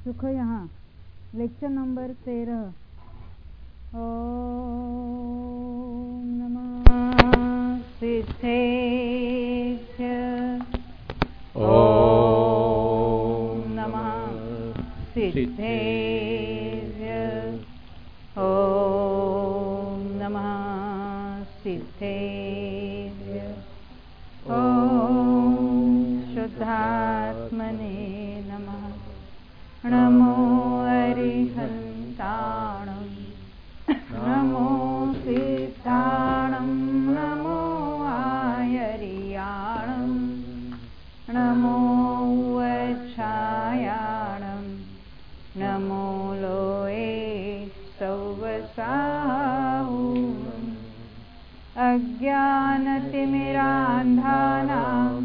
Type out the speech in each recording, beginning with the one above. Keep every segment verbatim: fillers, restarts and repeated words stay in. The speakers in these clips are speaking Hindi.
सुख यहाँ लेक्चर नंबर तेरह। ओम नमः सिद्धेभ्य। ओम नमः सिद्धेभ्य। ओम नमः सिद्धेभ्य। ओम शुद्धात्मने नमः। नमो अरिहन्ताणं नमो सिद्धाणं नमो आयर्याणं नमो वच्छायाणं नमो लोये सौवसाहुम्। अज्ञानतिमिरान्धानां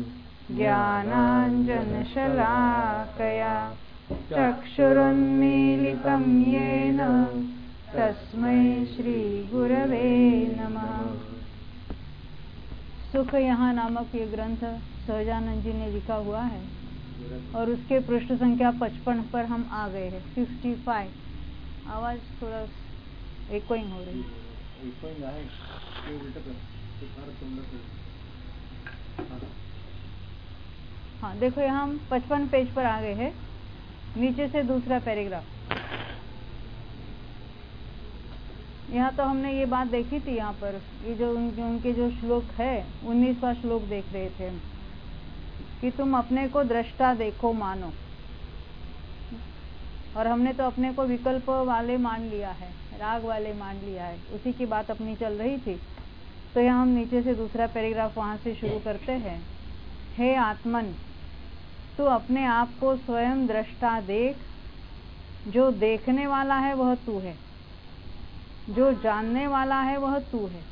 ज्ञानाञ्जनशलाकया चक्षुरुन्मीलितं येन तस्मै श्रीगुरवे नमः। सुख यहाँ नामक ये ग्रंथ सहजानंद जी ने लिखा हुआ है और उसके पृष्ठ संख्या पचपन पर हम आ गए हैं। Fifty five. आवाज थोड़ा इकोइंग हो रही है। हाँ देखो, यहाँ हम पचपन पेज पर आ गए हैं। नीचे से दूसरा पैराग्राफ। यहाँ तो हमने ये बात देखी थी। यहाँ पर ये जो उनके, उनके जो श्लोक है, उन्नीसवां श्लोक देख रहे थे कि तुम अपने को दृष्टा देखो मानो। और हमने तो अपने को विकल्प वाले मान लिया है, राग वाले मान लिया है। उसी की बात अपनी चल रही थी। तो यहाँ हम नीचे से दूसरा पैराग्राफ वहाँ से शुरू करते हैं। हे आत्मन, तू अपने आप को स्वयं दृष्टा देख। जो देखने वाला है वह तू है, जो जानने वाला है वह तू है।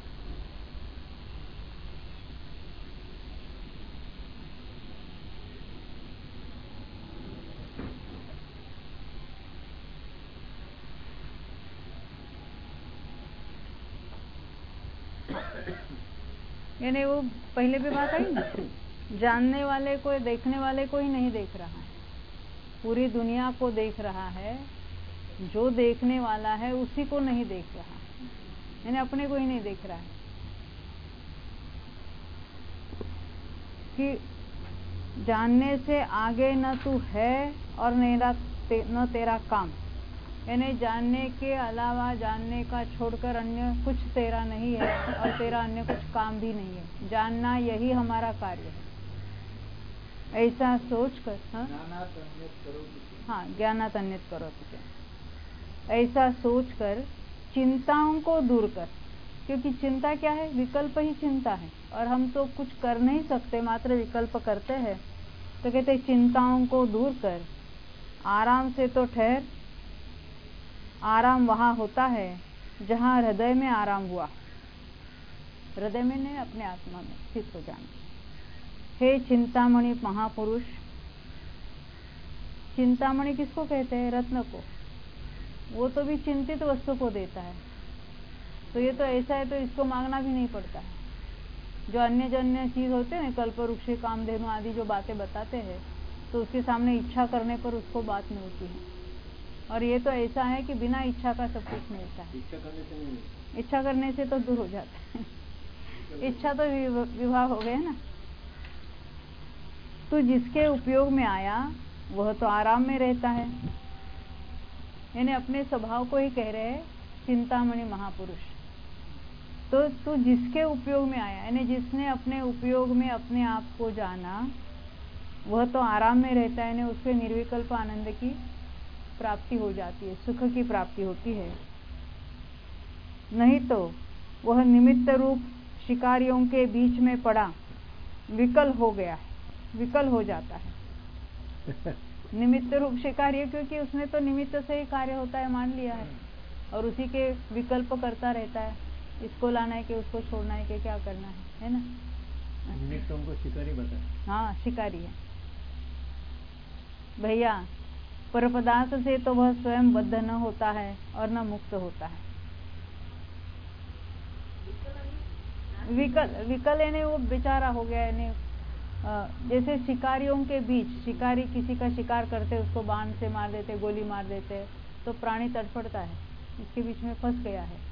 यानी वो पहले भी बात आई ना, जानने वाले को, देखने वाले को ही नहीं देख रहा है, पूरी दुनिया को देख रहा है। जो देखने वाला है उसी को नहीं देख रहा है, यानी अपने को ही नहीं देख रहा है। कि जानने से आगे न तू है और न ते, न तेरा काम। यानी जानने के अलावा, जानने का छोड़कर अन्य कुछ तेरा नहीं है और तेरा अन्य कुछ काम भी नहीं है। जानना यही हमारा कार्य है। ऐसा सोच कर, हाँ हाँ ज्ञानात अन्यत करो तुझे। ऐसा सोच कर चिंताओं को दूर कर। क्योंकि चिंता क्या है? विकल्प ही चिंता है। और हम तो कुछ कर नहीं सकते, मात्र विकल्प करते हैं। तो कहते चिंताओं को दूर कर, आराम से तो ठहर। आराम वहाँ होता है जहाँ हृदय में आराम हुआ। हृदय में नहीं, अपने आत्मा में स्थित हो जाना। हे चिंतामणि महापुरुष। चिंतामणि किसको कहते हैं? रत्न को। वो तो भी चिंतित वस्तु को देता है। तो ये तो ऐसा है तो इसको मांगना भी नहीं पड़ता है। जो अन्य जन्य चीज होते हैं, कल्पवृक्ष, कामधेनु आदि जो बातें बताते हैं, तो उसके सामने इच्छा करने पर उसको बात मिलती है। और ये तो ऐसा है कि बिना इच्छा का सब कुछ मिलता है। इच्छा करने से नहीं, इच्छा करने से तो दूर हो जाता है। इच्छा तो विवाह हो गया ना। तो जिसके उपयोग में आया वह तो आराम में रहता है। यानी अपने स्वभाव को ही कह रहे हैं चिंतामणि महापुरुष। तो तू जिसके उपयोग में आया, यानी जिसने अपने उपयोग में अपने आप को जाना, वह तो आराम में रहता है। यानी उसके निर्विकल्प आनंद की प्राप्ति हो जाती है, सुख की प्राप्ति होती है। नहीं तो वह निमित्त रूप शिकारियों के बीच में पड़ा विकल हो गया है, विकल हो जाता है। निमित्त रूप शिकारी, क्योंकि उसने तो निमित्त से ही कार्य होता है मान लिया है और उसी के विकल्प करता रहता है। इसको लाना है कि उसको छोड़ना है कि क्या करना है, है ना। निमित्त उनको शिकारी बताए। हाँ, शिकारी है भैया। पर पदार्थ से तो वह स्वयं बद्ध न होता है और न मुक्त होता है। विकल विकल यानी वो बेचारा हो गया, यानी जैसे शिकारियों के बीच, शिकारी किसी का शिकार करते, उसको बाण से मार देते, गोली मार देते, तो प्राणी तड़फड़ता है, इसके बीच में फंस गया है।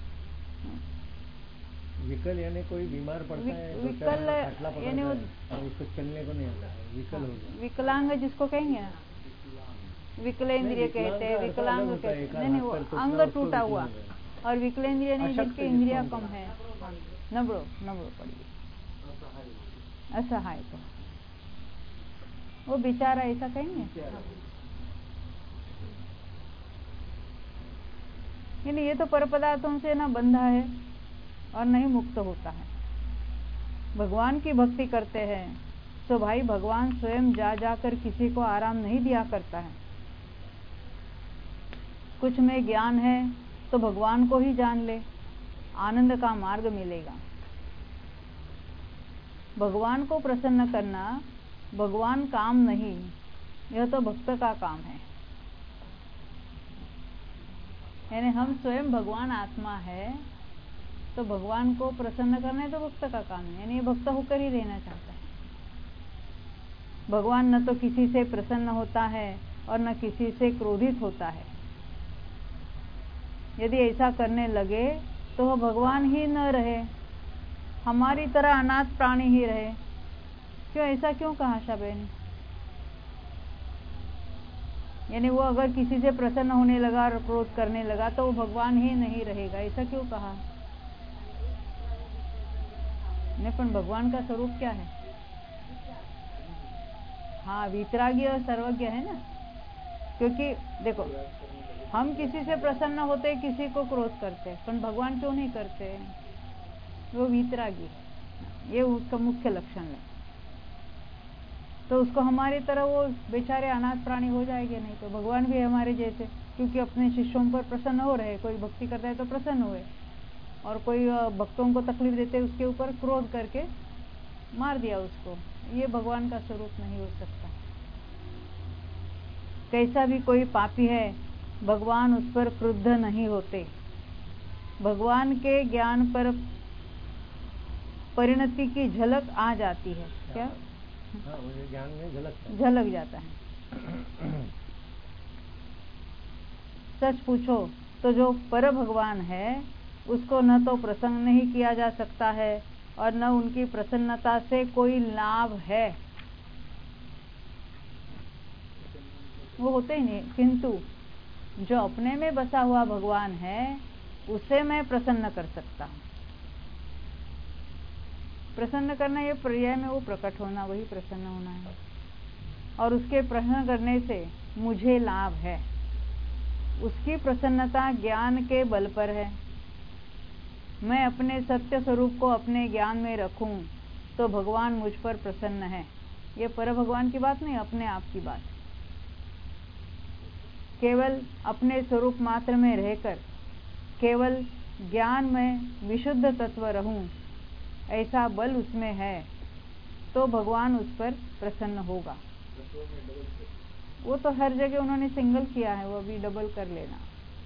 विकल यानी कोई बीमार पड़ता है, विकल यानी वो उसको चलने को नहीं आता है, विकल हो गया। विकलांग जिसको कहेंगे ना, विकलेंद्रिय कहते हैं, विकलांग कहते हैं। नहीं नहीं, वो अंग टूटा हुआ, और विकलेंद्रिय नहीं जिनकी इंद्रिया कम है, नबड़ो नबड़ो पड़ी, असहाय को वो बेचारा ऐसा कहेंगे। यानी ये तो पर पदार्थों से ना बंधा है और नहीं मुक्त होता है। भगवान की भक्ति करते हैं तो भाई भगवान स्वयं जा जाकर किसी को आराम नहीं दिया करता है। कुछ में ज्ञान है तो भगवान को ही जान ले, आनंद का मार्ग मिलेगा। भगवान को प्रसन्न करना भगवान काम नहीं, यह तो भक्त का काम है। यानी हम स्वयं भगवान आत्मा है, तो भगवान को प्रसन्न करना तो भक्त का काम है। यानी भक्त होकर ही रहना चाहता है। भगवान न तो किसी से प्रसन्न होता है और न किसी से क्रोधित होता है। यदि ऐसा करने लगे तो वह भगवान ही न रहे, हमारी तरह अनाथ प्राणी ही रहे। क्यों, ऐसा क्यों कहा आशा बहन? यानी वो अगर किसी से प्रसन्न होने लगा और क्रोध करने लगा तो वो भगवान ही नहीं रहेगा, ऐसा क्यों कहा? नहीं, पर भगवान का स्वरूप क्या है? हाँ, वितरागी और सर्वज्ञ है ना। क्योंकि देखो, हम किसी से प्रसन्न होते, किसी को क्रोध करते, पर भगवान क्यों नहीं करते? वो वितरागी, ये उसका मुख्य लक्षण है। तो उसको हमारी तरह वो बेचारे अनाथ प्राणी हो जाएंगे नहीं, तो भगवान भी हमारे जैसे, क्योंकि अपने शिष्यों पर प्रसन्न हो रहे। कोई भक्ति करता है तो प्रसन्न हुए, और कोई भक्तों को तकलीफ देते उसके ऊपर क्रोध करके मार दिया उसको। ये भगवान का स्वरूप नहीं हो सकता। कैसा भी कोई पापी है, भगवान उस पर क्रुद्ध नहीं होते। भगवान के ज्ञान पर परिणति की झलक आ जाती है। क्या? हाँ, ज्ञान में झलक झलक जाता है। सच पूछो तो जो पर भगवान है उसको न तो प्रसन्न नहीं किया जा सकता है और न उनकी प्रसन्नता से कोई लाभ है। वो होते ही नहीं। किंतु जो अपने में बसा हुआ भगवान है उसे मैं प्रसन्न कर सकता हूँ। प्रसन्न करना, ये पर्याय में वो प्रकट होना, वही प्रसन्न होना है। और उसके प्रसन्न करने से मुझे लाभ है। उसकी प्रसन्नता ज्ञान के बल पर है। मैं अपने सत्य स्वरूप को अपने ज्ञान में रखूं तो भगवान मुझ पर प्रसन्न है। ये पर भगवान की बात नहीं, अपने आप की बात। केवल अपने स्वरूप मात्र में रहकर केवल ज्ञान में विशुद्ध तत्व रहूं, ऐसा बल उसमें है तो भगवान उस पर प्रसन्न होगा। वो तो हर जगह उन्होंने सिंगल किया है, वो अभी डबल कर लेना।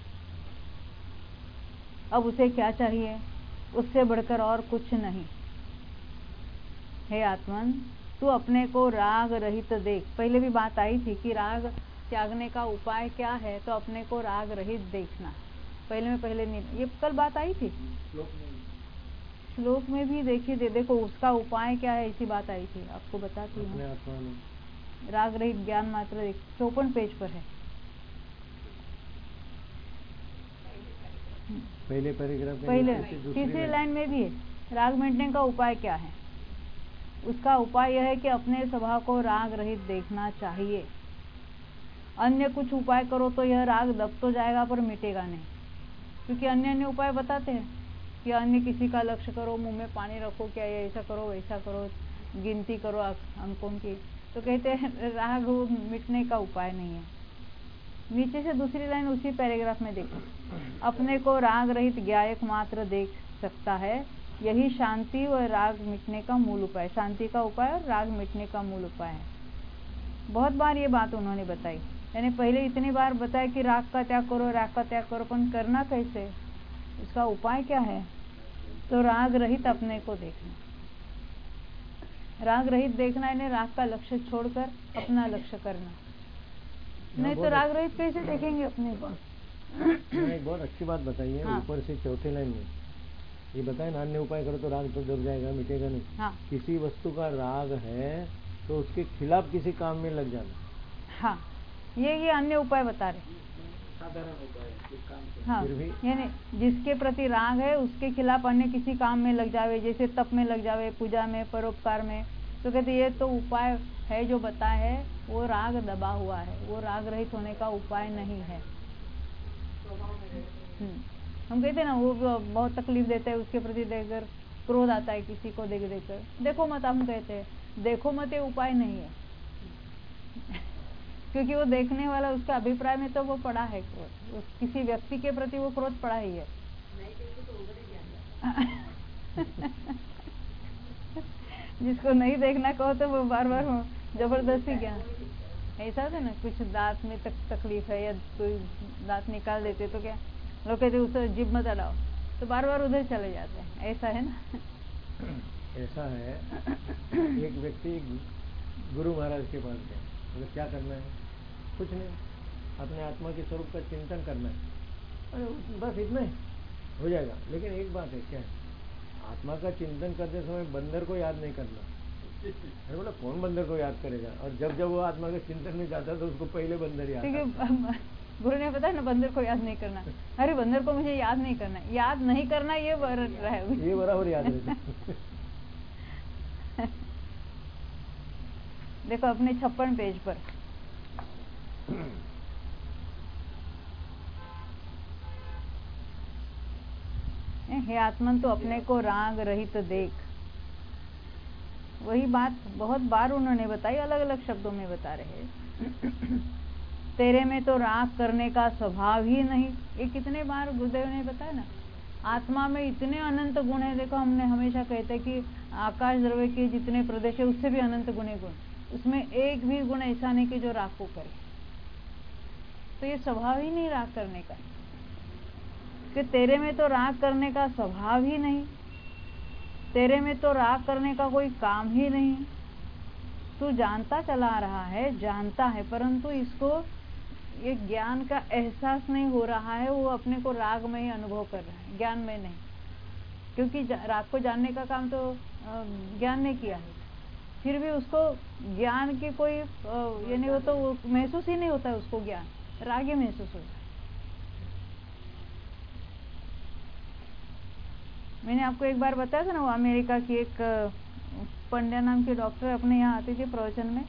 अब उसे क्या चाहिए? उससे बढ़कर और कुछ नहीं। हे आत्मन, तू अपने को राग रहित देख। पहले भी बात आई थी कि राग त्यागने का उपाय क्या है, तो अपने को राग रहित देखना। पहले में पहले नहीं, ये कल बात आई थी। श्लोक में भी देखिए, दे देखो उसका उपाय क्या है, ऐसी बात आई थी। आपको बताती हूँ। राग रहित ज्ञान मात्र चौपन पेज पर है। पहले पैराग्राफ में पहले तीसरी लाइन में भी है। राग मिटने का उपाय क्या है? उसका उपाय यह है कि अपने स्वभाव को राग रहित देखना चाहिए। अन्य कुछ उपाय करो तो यह राग दब तो जाएगा पर मिटेगा नहीं। क्योंकि अन्य अन्य उपाय बताते हैं कि अन्य किसी का लक्ष्य करो, मुंह में पानी रखो, क्या ये ऐसा करो वैसा करो, गिनती करो अंकों की, तो कहते हैं राग मिटने का उपाय नहीं है। नीचे से दूसरी लाइन उसी पैराग्राफ में देखो, अपने को राग रहित ज्ञायक मात्र देख सकता है, यही शांति और राग मिटने का मूल उपाय। शांति का उपाय और राग मिटने का मूल उपाय है। बहुत बार ये बात उन्होंने बताई। यानी पहले इतनी बार बताया कि राग का त्याग करो, राग का त्याग करो, पर करना कैसे, इसका उपाय क्या है? तो राग रहित अपने को देखना। राग रहित देखना है, राग का लक्ष्य छोड़कर अपना लक्ष्य करना। नहीं तो राग रहित कैसे देखेंगे अपने को? एक बहुत अच्छी बात बताई है। हाँ। ऊपर से चौथे लाइन में ये बताए ना, अन्य उपाय करो तो राग तो जब जाएगा, मिटेगा नहीं। हाँ। किसी वस्तु का राग है तो उसके खिलाफ किसी काम में लग जाना। हाँ, ये ये अन्य उपाय बता रहे। साधारण उपाय। हाँ, यानी जिसके प्रति राग है उसके खिलाफ अन्य किसी काम में लग जावे, जैसे तप में लग जावे, पूजा में, परोपकार में, तो कहते ये तो उपाय है जो बताया है वो राग दबा हुआ है, वो राग रहित होने का उपाय नहीं है। हम कहते हैं ना वो बहुत तकलीफ देता है, उसके प्रति देखकर क्रोध आता है, किसी को देख देखकर देखो मत, हम कहते हैं देखो मत ये उपाय नहीं है क्योंकि वो देखने वाला उसका अभिप्राय में तो वो पड़ा है क्रोध, उस किसी व्यक्ति के प्रति वो क्रोध पड़ा ही है। जिसको नहीं देखना कहो तो वो बार बार जबरदस्ती ज्ञान ऐसा है ना, कुछ दांत में तक तकलीफ है या कोई दांत निकाल देते तो क्या लोग कहते उसे जिभ मत अड़ाओ, तो बार बार उधर चले जाते हैं, ऐसा है ना। ऐसा है, एक व्यक्ति गुरु महाराज के पास गया, मतलब क्या करना है? कुछ नहीं, अपने आत्मा के स्वरूप का चिंतन करना है, और बस इतना ही हो जाएगा। लेकिन एक बात है, क्या है? आत्मा का चिंतन करते समय बंदर को याद नहीं करना। अरे बोला कौन बंदर को याद करेगा? और जब जब वो आत्मा के चिंतन में जाता तो उसको पहले बंदर याद आता। गुरु ने बताया ना बंदर को याद नहीं करना। अरे बंदर को मुझे याद नहीं करना, याद नहीं करना ये बराबर है, ये बराबर याद रहता। देखो अपने छप्पन पेज पर हे आत्मन तो अपने को राग रहित देख, वही बात बहुत बार उन्होंने बताई, अलग अलग शब्दों में बता रहे। तेरे में तो राग करने का स्वभाव ही नहीं, ये कितने बार गुरुदेव ने बताया ना। आत्मा में इतने अनंत गुण है। देखो हमने हमेशा कहते कि आकाश द्रव्य के जितने प्रदेश है उससे भी अनंत गुणे गुण, उसमें एक भी गुण ऐसा नहीं कि जो राग को करे। तो ये स्वभाव ही नहीं राग करने का, कि तेरे में तो राग करने का स्वभाव ही नहीं, तेरे में तो राग करने का कोई काम ही नहीं। तू जानता चला रहा है, जानता है, परंतु इसको ये ज्ञान का एहसास नहीं हो रहा है, वो अपने को राग में ही अनुभव कर रहा है, ज्ञान में नहीं। क्योंकि राग को जानने का काम तो ज्ञान ने किया है, फिर भी उसको ज्ञान की कोई यानी वो तो महसूस ही नहीं होता है, उसको ज्ञान राग ही महसूस होता है। मैंने आपको एक बार बताया था ना, वो अमेरिका की एक पंड्या नाम के डॉक्टर अपने यहाँ आते थे प्रवचन में,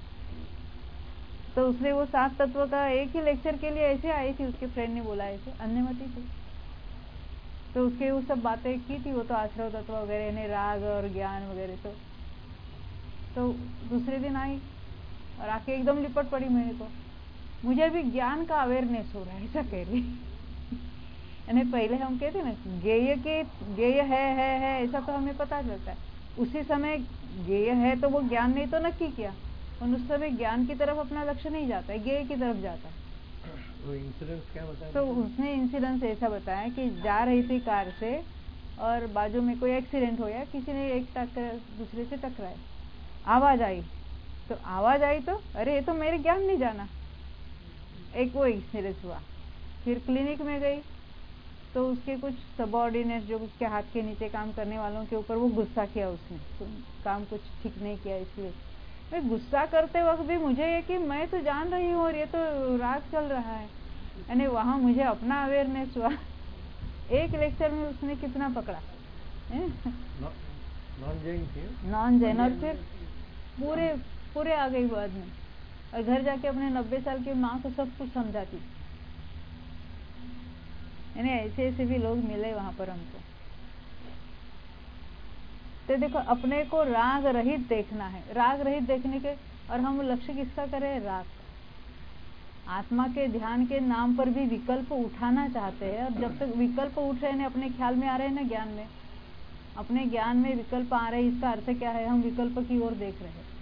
तो उसने वो सात तत्व का एक ही लेक्चर के लिए ऐसे आई थी, उसके फ्रेंड ने बोला ऐसे, अन्यमति थी, तो उसके वो सब बातें की थी, वो तो आश्रव तत्व वगैरह ने राग और ज्ञान वगैरह। तो तो दूसरे दिन आई और आके एकदम लिपट पड़ी मेरे को, मुझे अभी ज्ञान का अवेयरनेस हो रहा है, ऐसा कह रही। यानी पहले हम कहते ना ज्ञेय के ज्ञेय है है है ऐसा तो हमें पता चलता है, उसी समय ज्ञेय है तो वो ज्ञान ने तो नक्की किया, और उस समय ज्ञान की तरफ अपना लक्ष्य नहीं जाता है, ज्ञेय की तरफ जाता है। वो इंसिडेंस क्या बताया? तो उसने इंसिडेंस ऐसा बताया कि जा रही थी कार से और बाजू में कोई एक्सीडेंट हो गया, किसी ने एक टक्कर दूसरे से टकराए, आवाज आई, तो आवाज आई तो अरे ये तो मेरे ज्ञान नहीं जाना, एक वो एक्सीडेंस हुआ। फिर क्लिनिक में गई तो उसके कुछ सबऑर्डिनेट जो उसके हाथ के नीचे काम करने वालों के ऊपर वो गुस्सा किया, उसने तो काम कुछ ठीक नहीं किया, इसलिए मैं गुस्सा करते वक्त भी मुझे ये कि मैं तो जान रही हूँ और ये तो राग चल रहा है, यानी वहां मुझे अपना अवेयरनेस हुआ। एक लेक्चर में उसने कितना पकड़ा, नॉन जैन थे, नॉन जैन, और फिर पूरे पूरे आ गई बाद में, और घर जाके अपने नब्बे साल की माँ को सब कुछ समझाती। यानी ऐसे ऐसे भी लोग मिले वहां पर हमको। तो देखो अपने को राग रहित देखना है, राग रहित देखने के, और हम लक्ष्य किसका करें? राग। आत्मा के ध्यान के नाम पर भी विकल्प उठाना चाहते हैं, और जब तक विकल्प उठ रहे हैं अपने ख्याल में आ रहे हैं ना, ज्ञान में अपने ज्ञान में विकल्प आ रहे हैं, इसका अर्थ क्या है? हम विकल्प की ओर देख रहे हैं।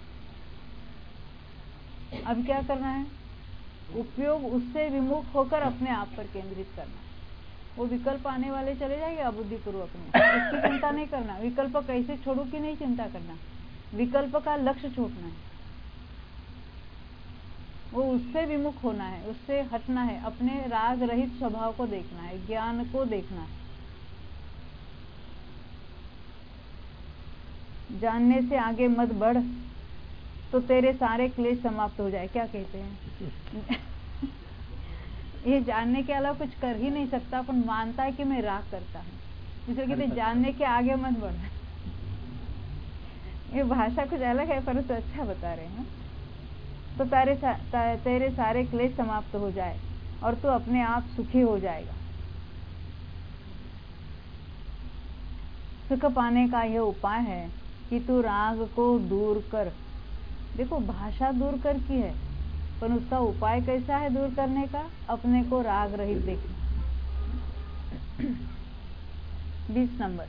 अब क्या करना है? उपयोग उससे विमुख होकर अपने आप पर केंद्रित करना। वो विकल्प आने वाले चले जाएंगे अबुद्धिपूर्वक में, इसकी चिंता नहीं करना, विकल्प कैसे छोड़ू की नहीं चिंता करना, विकल्प का लक्ष्य छूटना है, वो उससे विमुख होना है, उससे हटना है, अपने राग रहित स्वभाव को देखना है, ज्ञान को देखना है। जानने से आगे मत बढ़ तो तेरे सारे क्लेश समाप्त हो जाए। क्या कहते हैं? ये जानने के अलावा कुछ कर ही नहीं सकता, अपन मानता है कि मैं राग करता हूँ, इसलिए कहते जानने के आगे मत बढ़। ये भाषा कुछ अलग है परंतु तो अच्छा बता रहे हैं। तो तेरे सा, तेरे सारे क्लेश समाप्त हो जाए और तू अपने आप सुखी हो जाएगा। सुख पाने का यह उपाय है कि तू राग को दूर कर। देखो भाषा दूर कर की है, पर उसका उपाय कैसा है दूर करने का? अपने को राग रहित देखना। बीस नंबर,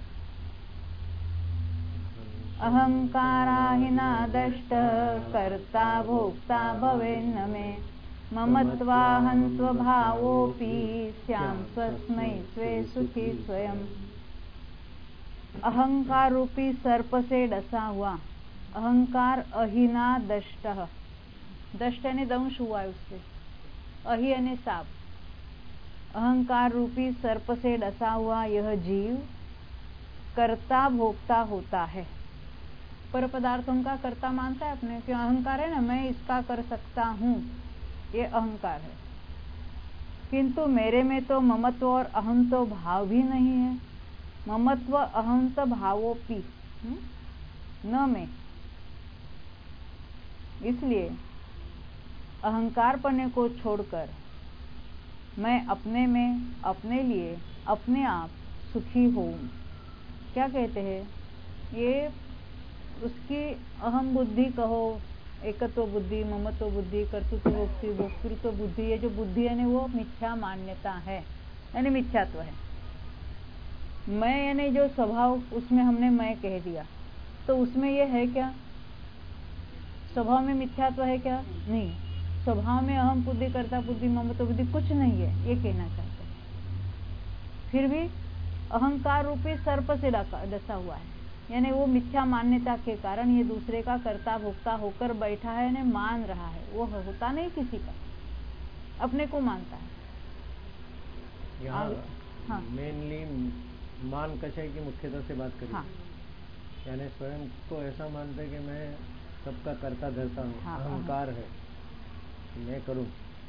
अहंकाराहिना दष्ट कर्ता भोक्ता भवेन्न मे ममत्वाहं स्वभावोऽपि स्याम स्वस्मै स्वे सुखी स्वयं। अहंकार रूपी सर्प से डसा हुआ, अहंकार अहिना दष्ट, दष्ट यानी दंश हुआ है उससे, अहि यानी साप। अहंकार रूपी सर्प से डसा हुआ यह जीव कर्ता भोक्ता होता है। पर पदार्थों का कर्ता मानता है अपने, क्यों? अहंकार है ना, मैं इसका कर सकता हूँ, ये अहंकार है। किंतु मेरे में तो ममत्व और अहम तो भाव भी नहीं है। ममत्व अहम तो भावोपि न में, इसलिए अहंकार पने को छोड़कर मैं अपने में, अपने लिए, अपने आप सुखी हूँ। क्या कहते हैं? ये उसकी अहम बुद्धि कहो, एकत्व बुद्धि, ममत्व बुद्धि, कर्तृत्व बुद्धि, भोक्तृत्व बुद्धि, ये जो बुद्धि है ना वो मिथ्या मान्यता है, यानी मिथ्यात्व है। मैं यानी जो स्वभाव, उसमें हमने मैं कह दिया, तो उसमें ये है क्या? स्वभाव में मिथ्यात्व है क्या? नहीं। स्वभाव में अहम बुद्धि, कर्ता बुद्धि, ममत्व बुद्धि कुछ नहीं है, ये कहना चाहते हैं। फिर भी अहंकार रूपी सर्प से डसा हुआ है, यानी वो मिथ्या मान्यता के कारण ये दूसरे का कर्ता भोक्ता होकर बैठा है, ने मान रहा है। वो होता नहीं किसी का, अपने को मानता है। हाँ, मेनली मान कषाय की मुख्यता से बात करें। हाँ, यानी स्वयं को ऐसा मानते हैं कि मैं सबका कर्ता धरता हूँ। हाँ, अहंकार है, मैं करूँ।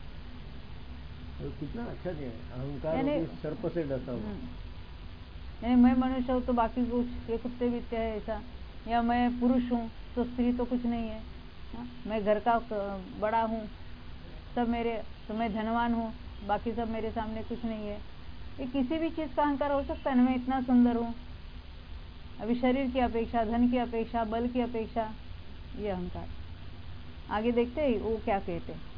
तो कितना अच्छा दिया है, अहंकार सर्प से डसा हुआ। यानी मैं मनुष्य हूँ तो बाकी कुछ, ये कुत्ते भी क्या है ऐसा, या मैं पुरुष हूँ तो स्त्री तो कुछ नहीं है। हा? मैं घर का बड़ा हूँ, सब मेरे, तो मैं धनवान हूँ, बाकी सब मेरे सामने कुछ नहीं है। ये किसी भी चीज का अहंकार हो सकता है ना। मैं इतना सुंदर हूँ, अभी शरीर की अपेक्षा, धन की अपेक्षा, बल की अपेक्षा, ये अहंकार। आगे देखते हैं वो क्या कहते हैं।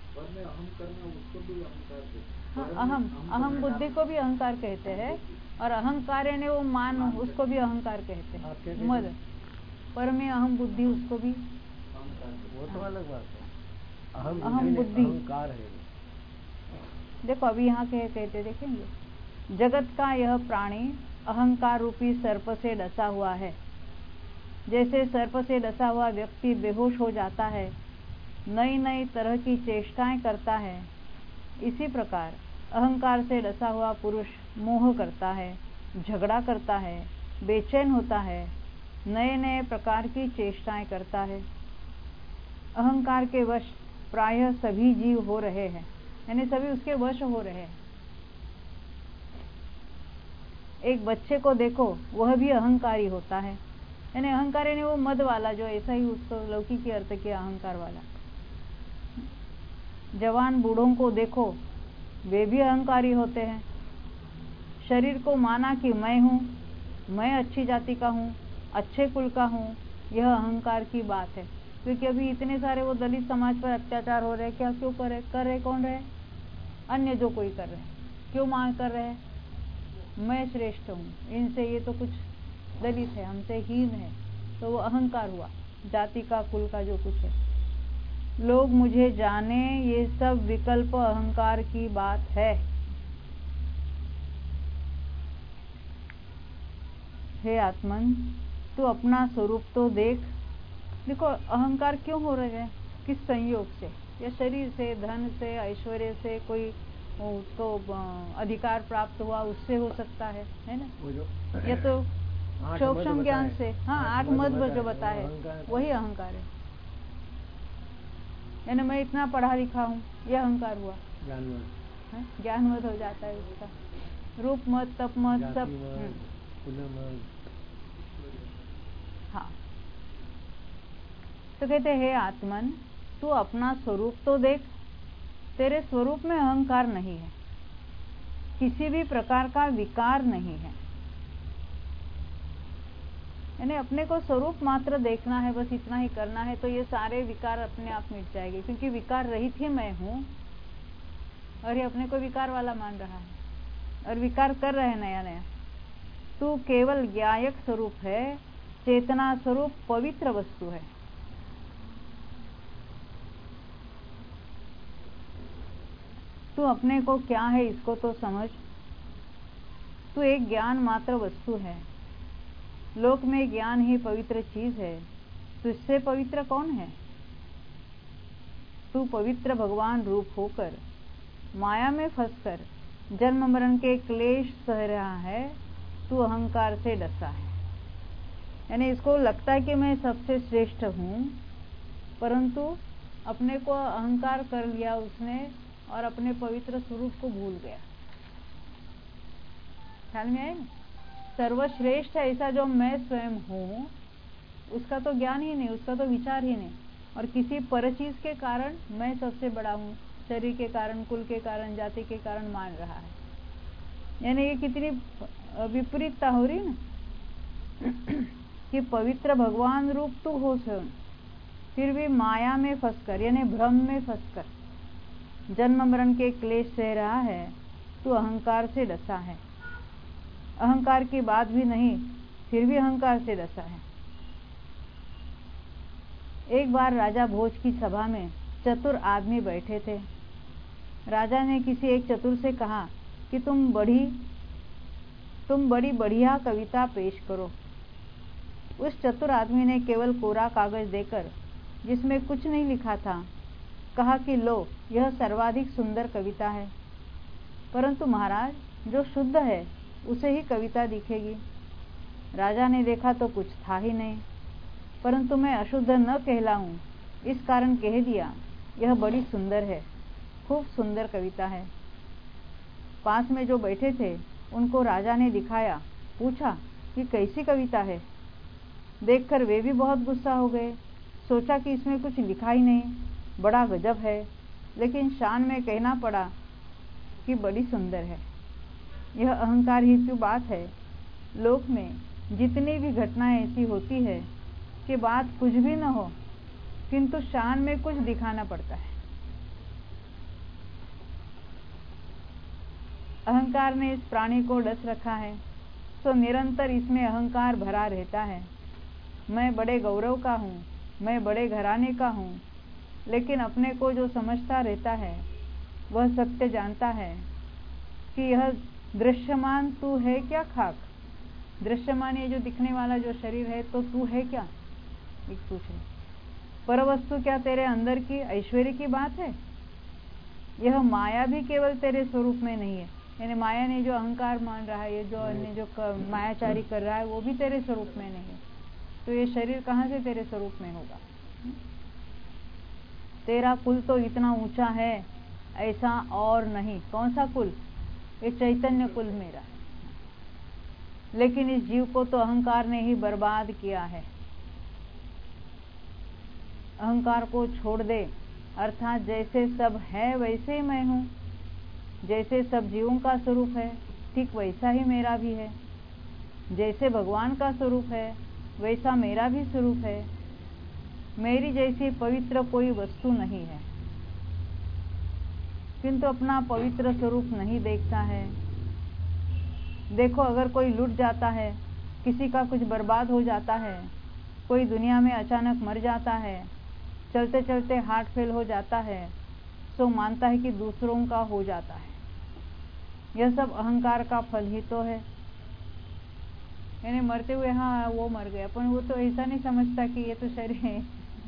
हाँ, अहम अहम बुद्धि को भी अहंकार कहते हैं, और अहंकार यानी वो मान, उसको भी अहंकार कहते हैं। मद पर में अहम बुद्धि, उसको भी, वो तो अलग बात है। अहम अहम बुद्धि अहंकार है। देखो अभी यहाँ के कहते देखेंगे, जगत का यह प्राणी अहंकार रूपी सर्प से डसा हुआ है। जैसे सर्प से डसा हुआ व्यक्ति बेहोश हो जाता है, नई नई तरह की चेष्टाएं करता है, इसी प्रकार अहंकार से डसा हुआ पुरुष मोह करता है, झगड़ा करता है, बेचैन होता है, नए नए प्रकार की चेष्टाएं करता है। अहंकार के वश प्रायः सभी जीव हो रहे हैं, यानी सभी उसके वश हो रहे हैं। एक बच्चे को देखो, वह भी अहंकारी होता है, यानी अहंकार यानी वो मद वाला, जो ऐसा ही उसको लौकिक अर्थ किया अहंकार वाला। जवान बूढ़ों को देखो, वे भी अहंकारी होते हैं। शरीर को माना कि मैं हूँ, मैं अच्छी जाति का हूँ, अच्छे कुल का हूँ, यह अहंकार की बात है। क्योंकि अभी इतने सारे वो दलित समाज पर अत्याचार हो रहे, क्या क्यों कर रहे? कर रहे कौन रहे? अन्य जो कोई कर रहे, क्यों मांग कर रहे? मैं श्रेष्ठ हूँ, इनसे ये तो कुछ दलित है, हमसे हीन है, तो वो अहंकार हुआ, जाति का, कुल का, जो कुछ है। लोग मुझे जाने, ये सब विकल्प अहंकार की बात है। हे आत्मन, तू अपना स्वरूप तो देख, देखो अहंकार क्यों हो रहे हैं, किस संयोग से, या शरीर से, धन से, ऐश्वर्य से, कोई उसको अधिकार प्राप्त हुआ उससे हो सकता है, है ना, या तो सूक्ष्म ज्ञान से। हाँ, आठ मत जो बताए वही अहंकार है। यानी मैं इतना पढ़ा लिखा हूँ, यह अहंकार हुआ, ज्ञान मत हो जाता है उसका। रूप मत, तप मत, सब। हाँ, तो कहते हैं आत्मन, तू अपना स्वरूप तो देख, तेरे स्वरूप में अहंकार नहीं है, किसी भी प्रकार का विकार नहीं है। यानी अपने को स्वरूप मात्र देखना है, बस इतना ही करना है, तो ये सारे विकार अपने आप मिट जाएंगे, क्योंकि विकार रहित ही मैं हूँ और ये अपने को विकार वाला मान रहा है और विकार कर रहे हैं नया नया। तू केवल ज्ञायक स्वरूप है, चेतना स्वरूप पवित्र वस्तु है। तू अपने को क्या है इसको तो समझ। तू एक ज्ञान मात्र वस्तु है। लोक में ज्ञान ही पवित्र चीज है, तुझसे पवित्र कौन है। तू पवित्र भगवान रूप होकर माया में फंसकर जन्म मरण के क्लेश सह रहा है, तू अहंकार से डसा है। यानी इसको लगता है कि मैं सबसे श्रेष्ठ हूँ, परंतु अपने को अहंकार कर लिया उसने और अपने पवित्र स्वरूप को भूल गया। ख्याल में आए ना, सर्वश्रेष्ठ ऐसा जो मैं स्वयं हूँ उसका तो ज्ञान ही नहीं, उसका तो विचार ही नहीं, और किसी पर चीज के कारण मैं सबसे बड़ा हूँ, शरीर के कारण, कुल के कारण, जाति के कारण मान रहा है। यानी ये कितनी विपरीतता हो रही ना कि पवित्र भगवान रूप तू हो स्वयं, फिर भी माया में फंसकर यानी भ्रम में फंसकर जन्म मरण के क्लेश सह रहा है, तू अहंकार से डसा है। अहंकार की बात भी नहीं, फिर भी अहंकार से डसा है। एक बार राजा भोज की सभा में चतुर आदमी बैठे थे। राजा ने किसी एक चतुर से कहा कि तुम बड़ी तुम बड़ी बढ़िया कविता पेश करो। उस चतुर आदमी ने केवल कोरा कागज देकर, जिसमें कुछ नहीं लिखा था, कहा कि लो, यह सर्वाधिक सुंदर कविता है, परंतु महाराज जो शुद्ध है उसे ही कविता दिखेगी। राजा ने देखा तो कुछ था ही नहीं, परंतु मैं अशुद्ध न कहलाऊं इस कारण कह दिया, यह बड़ी सुंदर है, खूब सुंदर कविता है। पास में जो बैठे थे उनको राजा ने दिखाया, पूछा कि कैसी कविता है। देखकर वे भी बहुत गुस्सा हो गए, सोचा कि इसमें कुछ लिखा ही नहीं, बड़ा गजब है, लेकिन शान में कहना पड़ा कि बड़ी सुंदर है। यह अहंकार ही की बात है। लोक में जितनी भी घटनाएं ऐसी होती है कि बात कुछ भी न हो, किंतु शान में कुछ दिखाना पड़ता है। अहंकार ने इस प्राणी को डस रखा है, तो निरंतर इसमें अहंकार भरा रहता है। मैं बड़े गौरव का हूँ, मैं बड़े घराने का हूँ, लेकिन अपने को जो समझता रहता है वह सत्य जानता है कि यह दृश्यमान तू है क्या खाक। दृश्यमान ये जो दिखने वाला जो शरीर है, तो तू है क्या, एक पूछे। परवस्तु क्या तेरे अंदर की ऐश्वर्य की बात है। यह माया भी केवल तेरे स्वरूप में नहीं है। यानी माया ने जो अहंकार मान रहा है, ये जो अन्य जो मायाचारी कर रहा है, वो भी तेरे स्वरूप में नहीं है। तो ये शरीर कहाँ से तेरे स्वरूप में होगा। तेरा कुल तो इतना ऊंचा है, ऐसा और नहीं। कौन सा कुल, ये चैतन्य कुल मेरा है। लेकिन इस जीव को तो अहंकार ने ही बर्बाद किया है। अहंकार को छोड़ दे, अर्थात जैसे सब है वैसे ही मैं हूँ, जैसे सब जीवों का स्वरूप है ठीक वैसा ही मेरा भी है, जैसे भगवान का स्वरूप है वैसा मेरा भी स्वरूप है। मेरी जैसी पवित्र कोई वस्तु नहीं है, किंतु अपना पवित्र स्वरूप नहीं देखता है। देखो, अगर कोई लूट जाता है, किसी का कुछ बर्बाद हो जाता है, कोई दुनिया में अचानक मर जाता है, चलते चलते हार्ट फेल हो जाता है, तो मानता है कि दूसरों का हो जाता है। यह सब अहंकार का फल ही तो है। यानी मरते हुए हाँ वो मर गया, पर वो तो ऐसा नहीं समझता कि ये तो शरीर है।